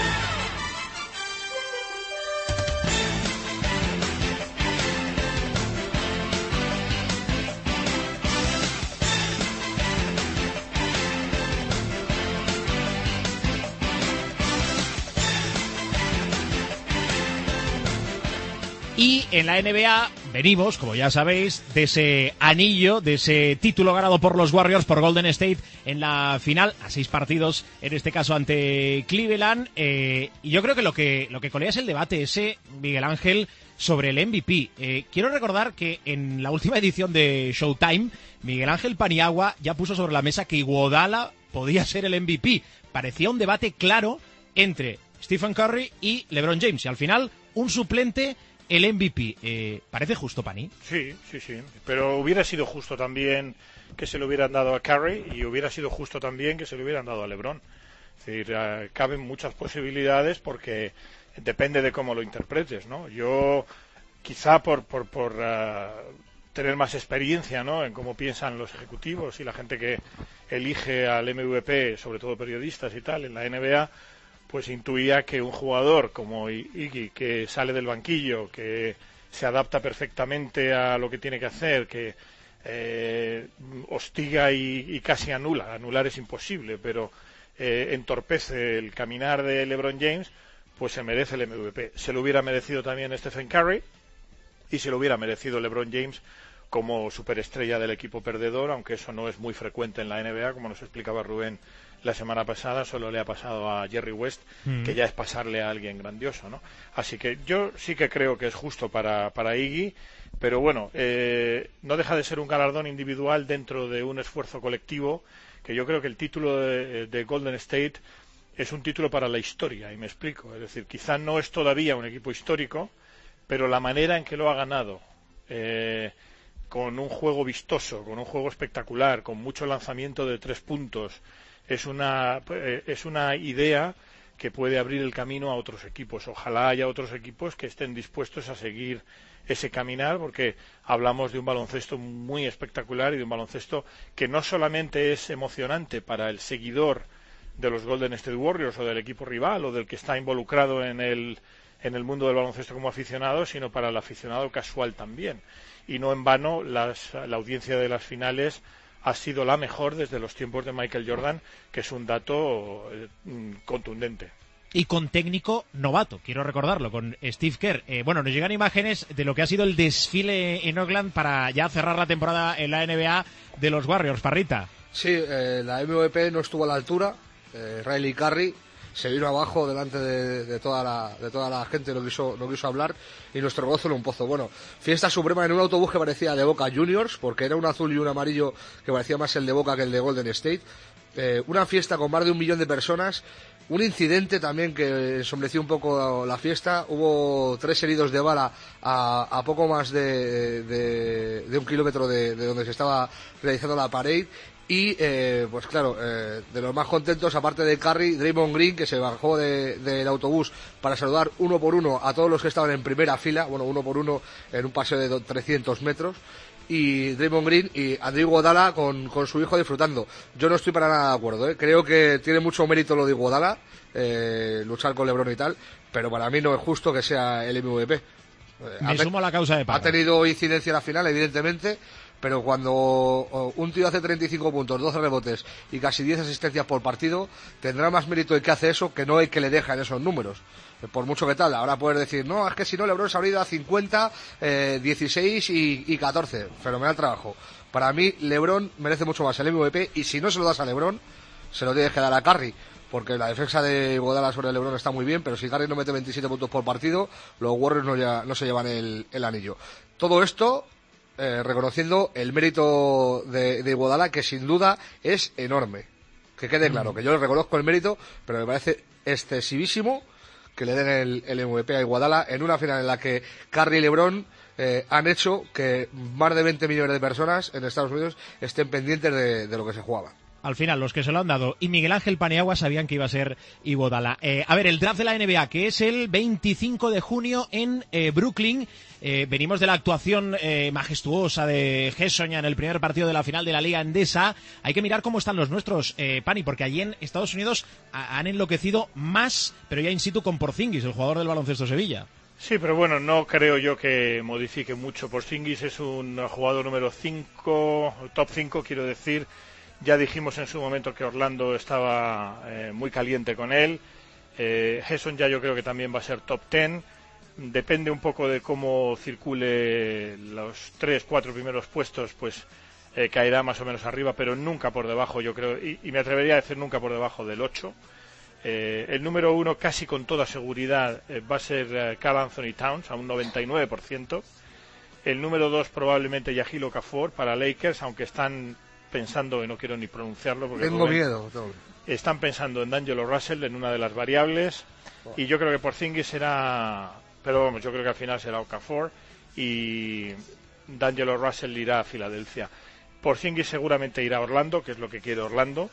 Y en la NBA venimos, como ya sabéis, de ese anillo, de ese título ganado por los Warriors, por Golden State, en la final, a 6 partidos, en este caso ante Cleveland. Y yo creo que lo que colea es el debate ese, Miguel Ángel, sobre el MVP. Quiero recordar que en la última edición de Showtime, Miguel Ángel Paniagua ya puso sobre la mesa que Iguodala podía ser el MVP. Parecía un debate claro entre Stephen Curry y LeBron James. Y al final, un suplente el MVP. ¿Parece justo, Pani? Sí. Pero hubiera sido justo también que se lo hubieran dado a Curry y hubiera sido justo también que se lo hubieran dado a LeBron. Es decir, caben muchas posibilidades porque depende de cómo lo interpretes, ¿no? Yo, quizá por tener más experiencia, ¿no?, en cómo piensan los ejecutivos y la gente que elige al MVP, sobre todo periodistas y tal, en la NBA, pues intuía que un jugador como Iggy, que sale del banquillo, que se adapta perfectamente a lo que tiene que hacer, que hostiga y casi anula, anular es imposible, pero entorpece el caminar de LeBron James, pues se merece el MVP. Se lo hubiera merecido también Stephen Curry y se lo hubiera merecido LeBron James como superestrella del equipo perdedor, aunque eso no es muy frecuente en la NBA, como nos explicaba Rubén la semana pasada. Solo le ha pasado a Jerry West, que ya es pasarle a alguien grandioso, ¿no? Así que yo sí que creo que es justo para Iggy, pero bueno, no deja de ser un galardón individual dentro de un esfuerzo colectivo, que yo creo que el título de Golden State es un título para la historia, y me explico. Es decir, quizá no es todavía un equipo histórico, pero la manera en que lo ha ganado, con un juego vistoso, con un juego espectacular, con mucho lanzamiento de 3 puntos, es una idea que puede abrir el camino a otros equipos. Ojalá haya otros equipos que estén dispuestos a seguir ese caminar, porque hablamos de un baloncesto muy espectacular y de un baloncesto que no solamente es emocionante para el seguidor de los Golden State Warriors o del equipo rival o del que está involucrado en el mundo del baloncesto como aficionado, sino para el aficionado casual también. Y no en vano la audiencia de las finales ha sido la mejor desde los tiempos de Michael Jordan, que es un dato contundente. Y con técnico novato, quiero recordarlo, con Steve Kerr. Bueno, nos llegan imágenes de lo que ha sido el desfile en Oakland para ya cerrar la temporada en la NBA de los Warriors, Parrita. Sí, la MVP no estuvo a la altura. Riley Curry se vino abajo delante de toda la gente, no quiso hablar, y nuestro gozo en un pozo. Bueno, fiesta suprema en un autobús que parecía de Boca Juniors, porque era un azul y un amarillo que parecía más el de Boca que el de Golden State. Una fiesta con más de 1 millón de personas, Un incidente también que ensombreció un poco la fiesta. Hubo 3 heridos de bala a poco más de 1 kilómetro de donde se estaba realizando la parade. Y, pues claro, de los más contentos, aparte de Curry, Draymond Green, que se bajó del autobús para saludar uno por uno a todos los que estaban en primera fila, bueno, uno por uno en un paseo de 300 metros. Y Draymond Green y Andrew Iguodala con su hijo disfrutando. Yo no estoy para nada de acuerdo, ¿eh? Creo que tiene mucho mérito lo de Iguodala, luchar con LeBron y tal, pero para mí no es justo que sea el MVP. Me sumo a la causa de Parra. Ha tenido incidencia en la final, evidentemente, pero cuando un tío hace 35 puntos, 12 rebotes y casi 10 asistencias por partido, tendrá más mérito el que hace eso que no el que le deja en esos números. Por mucho que tal, ahora puedes decir, no, es que si no LeBron se habría ido a 50, 16 y 14. Fenomenal trabajo. Para mí, LeBron merece mucho más el MVP, y si no se lo das a LeBron, se lo tienes que dar a Curry, porque la defensa de Iguodala sobre LeBron está muy bien, pero si Curry no mete 27 puntos por partido, los Warriors no se llevan el anillo. Todo esto reconociendo el mérito de Iguodala, que sin duda es enorme. Que quede claro, que yo le reconozco el mérito, pero me parece excesivísimo que le den el MVP a Iguodala en una final en la que Curry y LeBron han hecho que más de 20 millones de personas en Estados Unidos estén pendientes de lo que se jugaba. Al final, los que se lo han dado y Miguel Ángel Paniagua sabían que iba a ser Iguodala. A ver, el draft de la NBA, que es el 25 de junio en Brooklyn. Venimos de la actuación majestuosa de Hezonja en el primer partido de la final de la Liga Endesa. Hay que mirar cómo están los nuestros, Pani, porque allí en Estados Unidos han enloquecido más, pero ya in situ con Porzingis, el jugador del Baloncesto Sevilla. Sí, pero bueno, no creo yo que modifique mucho. Porzingis es un jugador número 5, top 5, quiero decir. Ya dijimos en su momento que Orlando estaba muy caliente con él. Hezonja yo creo que también va a ser top 10. Depende un poco de cómo circule los 3-4 primeros puestos, pues caerá más o menos arriba, pero nunca por debajo, yo creo, y me atrevería a decir nunca por debajo del 8. El número 1 casi con toda seguridad va a ser Karl Anthony Towns, a un 99%. El número 2 probablemente Jahlil Okafor para Lakers, aunque están pensando, y no quiero ni pronunciarlo porque tengo miedo. Están pensando en D'Angelo Russell en una de las variables, y yo creo que Porzingis será, pero vamos, yo creo que al final será Okafor y D'Angelo Russell irá a Filadelfia. Porzingis seguramente irá a Orlando, que es lo que quiere Orlando,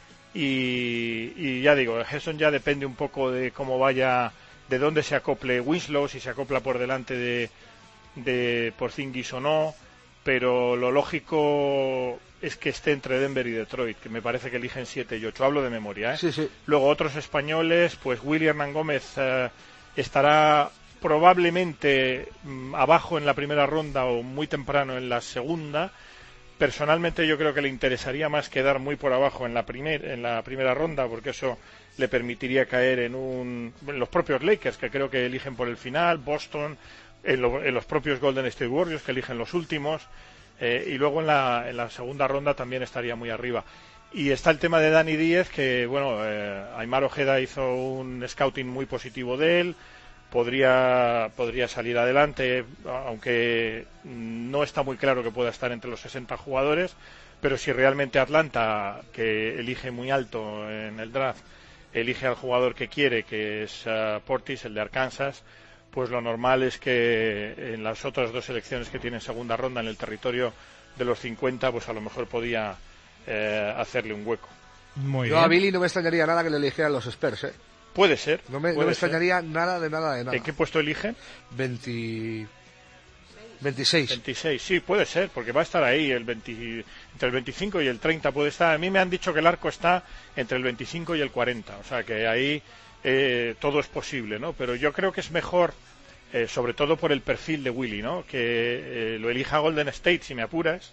y ya digo, Hezonja ya depende un poco de cómo vaya, de dónde se acople Winslow, si se acopla por delante de Porzingis o no, pero lo lógico es que esté entre Denver y Detroit, que me parece que eligen 7 y 8, hablo de memoria, ¿eh? Sí, sí. Luego otros españoles, pues Willy Hernán Gómez estará probablemente abajo en la primera ronda o muy temprano en la segunda. Personalmente yo creo que le interesaría más quedar muy por abajo en la primera ronda, porque eso le permitiría caer en los propios Lakers, que creo que eligen por el final, Boston, en los propios Golden State Warriors, que eligen los últimos, y luego en la segunda ronda también estaría muy arriba. Y está el tema de Dani Díez, que bueno, Aimar Ojeda hizo un scouting muy positivo de él, podría salir adelante, aunque no está muy claro que pueda estar entre los 60 jugadores, pero si realmente Atlanta, que elige muy alto en el draft, elige al jugador que quiere, que es Portis, el de Arkansas, pues lo normal es que en las otras 2 selecciones que tiene en segunda ronda en el territorio de los 50, pues a lo mejor podía hacerle un hueco. Muy bien. A Billy no me extrañaría nada que le eligieran los Spurs, ¿eh? Puede ser. No me extrañaría nada de nada. ¿En qué puesto eligen? 26. 26, sí, puede ser, porque va a estar ahí entre el 25 y el 30 puede estar. A mí me han dicho que el arco está entre el 25 y el 40, o sea que ahí todo es posible, ¿no? Pero yo creo que es mejor, sobre todo por el perfil de Willy, ¿no? Que lo elija Golden State, si me apuras,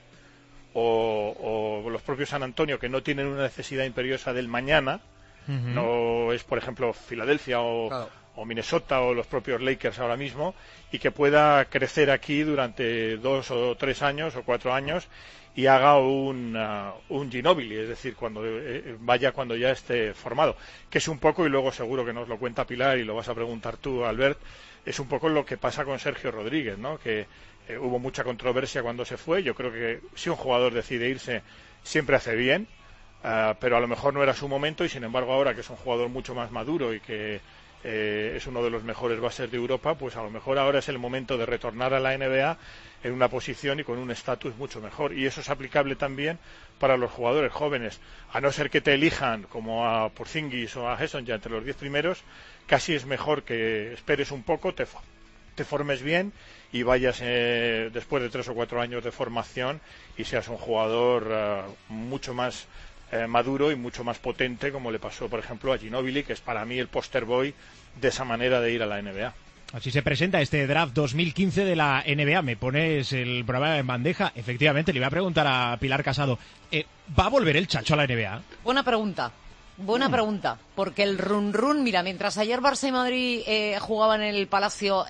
o los propios San Antonio, que no tienen una necesidad imperiosa del mañana. No es, por ejemplo, Filadelfia o Minnesota o los propios Lakers ahora mismo, y que pueda crecer aquí durante 2 o 3 años o 4 años y haga un Ginobili, es decir, cuando ya esté formado, que es un poco, y luego seguro que nos lo cuenta Pilar y lo vas a preguntar tú, Albert, es un poco lo que pasa con Sergio Rodríguez, ¿no? Que hubo mucha controversia cuando se fue. Yo creo que si un jugador decide irse, siempre hace bien. pero a lo mejor no era su momento y sin embargo ahora que es un jugador mucho más maduro y que es uno de los mejores bases de Europa, pues a lo mejor ahora es el momento de retornar a la NBA en una posición y con un estatus mucho mejor, y eso es aplicable también para los jugadores jóvenes, a no ser que te elijan como a Porzingis o a Hesson ya entre los 10 primeros, casi es mejor que esperes un poco, te formes bien y vayas después de 3 o 4 años de formación y seas un jugador mucho más maduro y mucho más potente, como le pasó por ejemplo a Ginóbili, que es para mí el poster boy de esa manera de ir a la NBA. Así se presenta este draft 2015 de la NBA. Me pones el programa en bandeja. Efectivamente, le iba a preguntar a Pilar Casado, ¿va a volver el Chacho a la NBA? Buena pregunta. Buena pregunta, porque el run, mira, mientras ayer Barça y Madrid jugaban en el Palacio,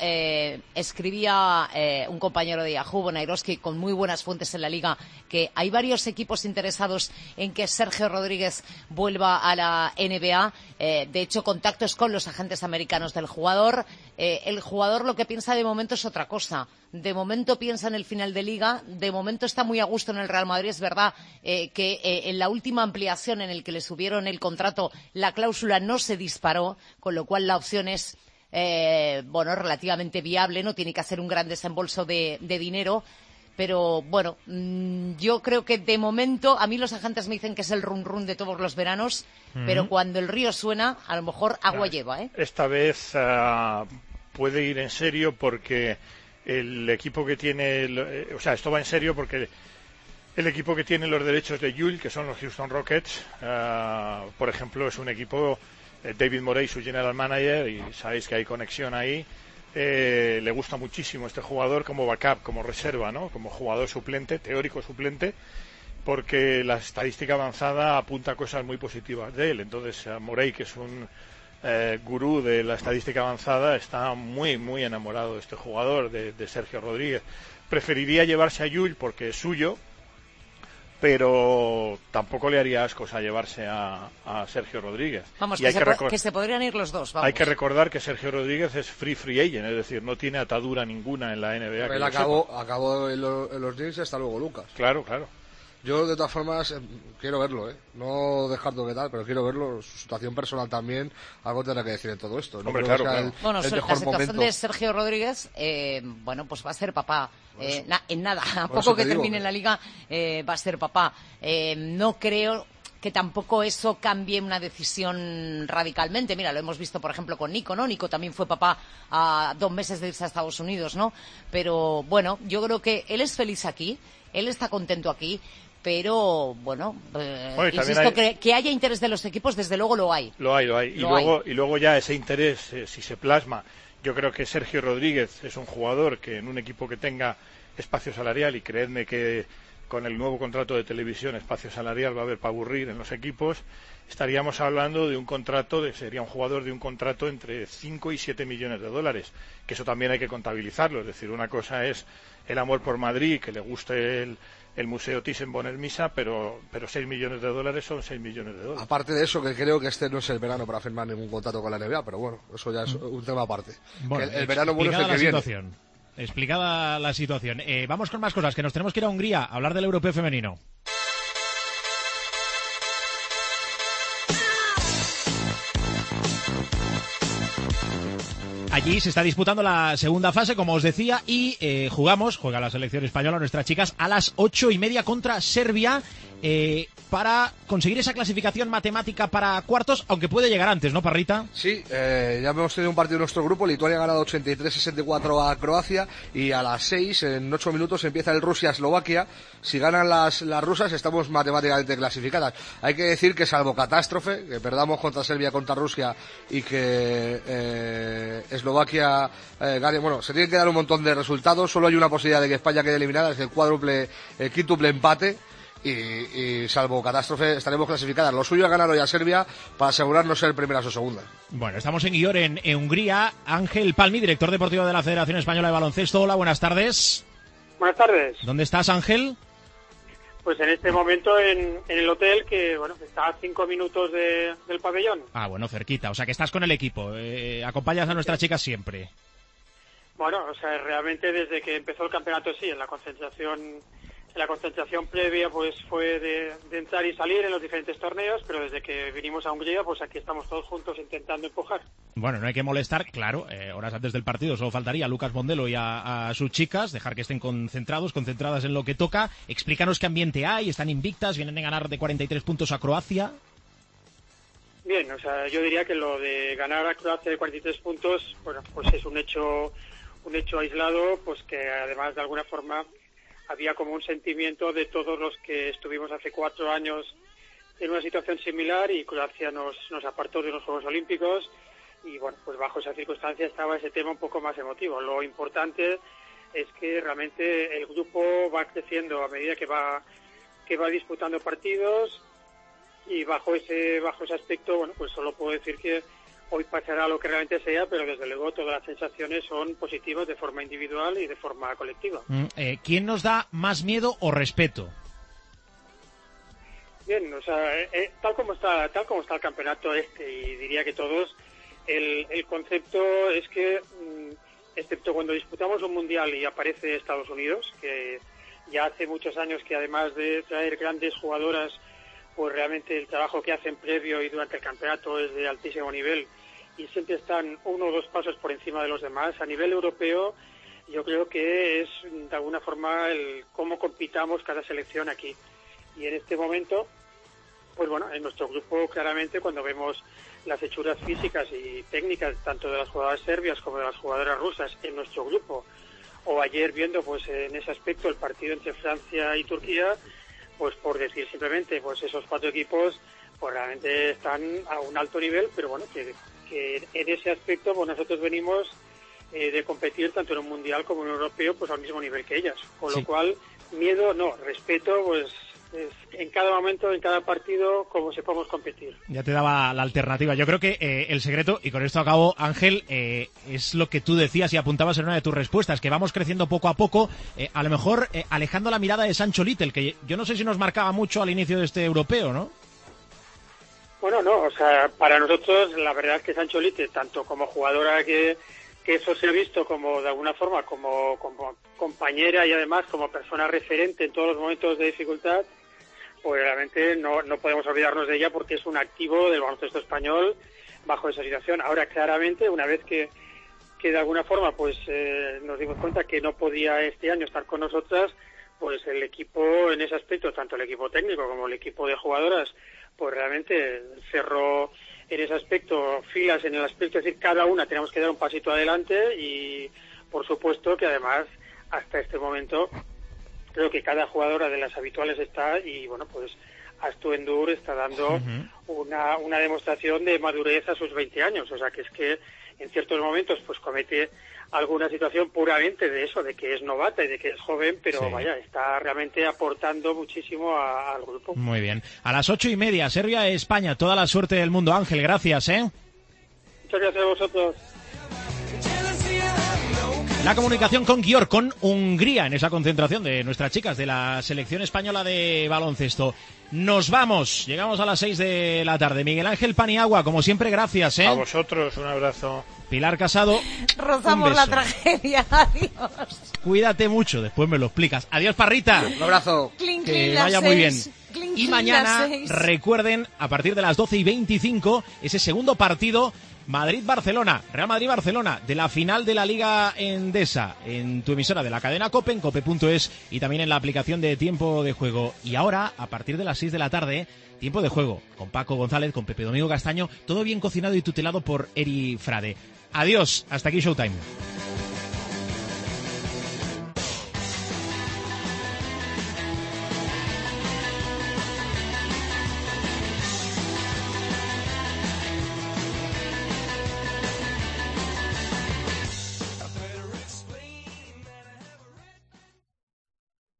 escribía un compañero de Yahoo, Bonairoski, con muy buenas fuentes en la Liga, que hay varios equipos interesados en que Sergio Rodríguez vuelva a la NBA. De hecho, contactos con los agentes americanos del jugador. El jugador lo que piensa de momento es otra cosa. De momento piensa en el final de Liga, de momento está muy a gusto en el Real Madrid. Es verdad que en la última ampliación en el que le subieron el contrato, la cláusula no se disparó, con lo cual la opción es relativamente viable, no tiene que hacer un gran desembolso de dinero. Pero bueno, yo creo que de momento, a mí los agentes me dicen que es el run de todos los veranos, pero cuando el río suena, a lo mejor agua lleva, ¿eh? Esta vez puede ir en serio porque el equipo que tiene, esto va en serio porque el equipo que tiene los derechos de Yule, que son los Houston Rockets, por ejemplo, es un equipo, David Morey, su general manager, y sabéis que hay conexión ahí. Le gusta muchísimo este jugador como backup, como reserva, ¿no? Como jugador suplente, teórico suplente, porque la estadística avanzada apunta a cosas muy positivas de él. Entonces, Morey, que es un gurú de la estadística avanzada, está muy, muy enamorado de este jugador, de Sergio Rodríguez. Preferiría llevarse a Yul porque es suyo, pero tampoco le haría ascos a llevarse a Sergio Rodríguez. Vamos, y que se podrían ir los dos. Vamos. Hay que recordar que Sergio Rodríguez es free agent, es decir, no tiene atadura ninguna en la NBA. Él acabó en los Knicks, hasta luego Lucas. Claro. Yo, de todas formas, quiero verlo, no dejarlo que tal, pero quiero verlo. Su situación personal también, algo tendrá que decir en todo esto. Hombre, claro. Bueno, la situación de Sergio Rodríguez, pues va a ser papá. En nada, a poco que termine en la Liga, va a ser papá. No creo que tampoco eso cambie una decisión radicalmente. Mira, lo hemos visto, por ejemplo, con Nico, ¿no? Nico también fue papá a 2 meses de irse a Estados Unidos, ¿no? Pero, bueno, yo creo que él es feliz aquí, él está contento aquí, pero, insisto, que haya interés de los equipos, desde luego lo hay. Lo hay. Y luego ya ese interés, si se plasma, yo creo que Sergio Rodríguez es un jugador que en un equipo que tenga espacio salarial, y creedme que con el nuevo contrato de televisión espacio salarial va a haber para aburrir en los equipos, estaríamos hablando de un contrato, sería un jugador de un contrato entre 5 y 7 millones de dólares, que eso también hay que contabilizarlo. Es decir, una cosa es el amor por Madrid, que le guste el Museo Thyssen-Bornemisza, pero 6 millones de dólares son 6 millones de dólares. Aparte de eso, que creo que este no es el verano para firmar ningún contrato con la NBA, pero bueno, eso ya es un tema aparte. Bueno, el verano bueno es el que viene. Explicada la situación. Vamos con más cosas, que nos tenemos que ir a Hungría a hablar del europeo femenino. Allí se está disputando la segunda fase, como os decía, y juega la selección española, nuestras chicas, a las 8:30 contra Serbia, para conseguir esa clasificación matemática para cuartos, aunque puede llegar antes, ¿no, Parrita? Sí, ya hemos tenido un partido en nuestro grupo. Lituania ha ganado 83-64 a Croacia, y a las 6, en 8 minutos, empieza el Rusia-Eslovaquia. Si ganan las rusas, estamos matemáticamente clasificadas. Hay que decir que, salvo catástrofe, que perdamos contra Serbia, contra Rusia, y que Eslovaquia gane, se tienen que dar un montón de resultados. Solo hay una posibilidad de que España quede eliminada, es el quíntuple empate. Y salvo catástrofe estaremos clasificadas. Lo suyo es ganar hoy a Serbia para asegurarnos ser primeras o segundas. Bueno, estamos en Győr, en Hungría. Ángel Palmi, director deportivo de la Federación Española de Baloncesto. Hola, buenas tardes. Buenas tardes. ¿Dónde estás, Ángel? Pues en este momento en el hotel, que está a 5 minutos del pabellón. Ah, bueno, cerquita. O sea, que estás con el equipo. Acompañas a nuestras chicas siempre. Bueno, realmente desde que empezó el campeonato, sí, en la concentración La concentración previa pues fue de entrar y salir en los diferentes torneos, pero desde que vinimos a Hungría, pues aquí estamos todos juntos intentando empujar. Bueno, no hay que molestar, claro, horas antes del partido solo faltaría a Lucas Mondelo y a sus chicas, dejar que estén concentradas en lo que toca. Explícanos qué ambiente hay, están invictas, vienen de ganar de 43 puntos a Croacia. Bien, o sea, yo diría que lo de ganar a Croacia de 43 puntos, bueno, pues es un hecho aislado, pues que además de alguna forma había como un sentimiento de todos los que estuvimos hace 4 años en una situación similar y Croacia nos apartó de los Juegos Olímpicos y bueno, pues bajo esa circunstancia estaba ese tema un poco más emotivo. Lo importante es que realmente el grupo va creciendo a medida que va disputando partidos y bajo ese aspecto, bueno, pues solo puedo decir que hoy pasará lo que realmente sea, pero desde luego todas las sensaciones son positivas de forma individual y de forma colectiva. ¿Quién nos da más miedo o respeto? Bien, o sea, tal como está el campeonato y diría que todos, el concepto es que, excepto cuando disputamos un mundial y aparece Estados Unidos, que ya hace muchos años que además de traer grandes jugadoras, pues realmente el trabajo que hacen previo y durante el campeonato es de altísimo nivel y siempre están 1 o 2 pasos por encima de los demás. A nivel europeo, yo creo que es de alguna forma el cómo compitamos cada selección aquí. Y en este momento, pues bueno, en nuestro grupo claramente cuando vemos las hechuras físicas y técnicas tanto de las jugadoras serbias como de las jugadoras rusas en nuestro grupo, o ayer viendo pues en ese aspecto el partido entre Francia y Turquía, pues por decir simplemente, pues esos 4 equipos pues realmente están a un alto nivel, pero bueno, que en ese aspecto pues nosotros venimos de competir tanto en un mundial como en un europeo pues al mismo nivel que ellas, con lo cual miedo no, respeto pues es en cada momento, en cada partido, como sepamos competir. Ya te daba la alternativa. Yo creo que el secreto, y con esto acabo, Ángel, es lo que tú decías y apuntabas en una de tus respuestas, que vamos creciendo poco a poco, a lo mejor alejando la mirada de Sancho Little, que yo no sé si nos marcaba mucho al inicio de este europeo, ¿no? Bueno, no, o sea, para nosotros la verdad es que Sancho Little, tanto como jugadora que eso se ha visto como de alguna forma como compañera y además como persona referente en todos los momentos de dificultad, pues realmente no podemos olvidarnos de ella porque es un activo del baloncesto español bajo esa situación. Ahora, claramente, una vez que de alguna forma pues nos dimos cuenta que no podía este año estar con nosotras, pues el equipo en ese aspecto, tanto el equipo técnico como el equipo de jugadoras, pues realmente cerró en ese aspecto filas en el aspecto, es decir, cada una tenemos que dar un pasito adelante y por supuesto que además hasta este momento creo que cada jugadora de las habituales está y bueno, pues Astu Endur está dando una demostración de madurez a sus 20 años, o sea que es que en ciertos momentos pues comete alguna situación puramente de eso, de que es novata y de que es joven, pero vaya, está realmente aportando muchísimo al grupo. Muy bien. A las 8:30, Serbia-España, toda la suerte del mundo. Ángel, gracias, Muchas gracias a vosotros. La comunicación con Győr, con Hungría, en esa concentración de nuestras chicas de la selección española de baloncesto. Nos vamos, llegamos a las 6 de la tarde. Miguel Ángel Paniagua, como siempre, gracias. A vosotros, un abrazo. Pilar Casado, rozamos la tragedia, adiós. Cuídate mucho, después me lo explicas. Adiós, Parrita. Un abrazo. Clink, Que clink, vaya las muy bien. 6. Clink, Y clink, mañana, las 6. recuerden, a partir de las 12:25, ese segundo partido, Madrid-Barcelona, Real Madrid-Barcelona, de la final de la Liga Endesa, en tu emisora de la cadena COPE, en cope.es, y también en la aplicación de Tiempo de Juego. Y ahora, a partir de las 6 de la tarde, Tiempo de Juego, con Paco González, con Pepe Domingo Castaño, todo bien cocinado y tutelado por Eri Frade. Adiós, hasta aquí Showtime.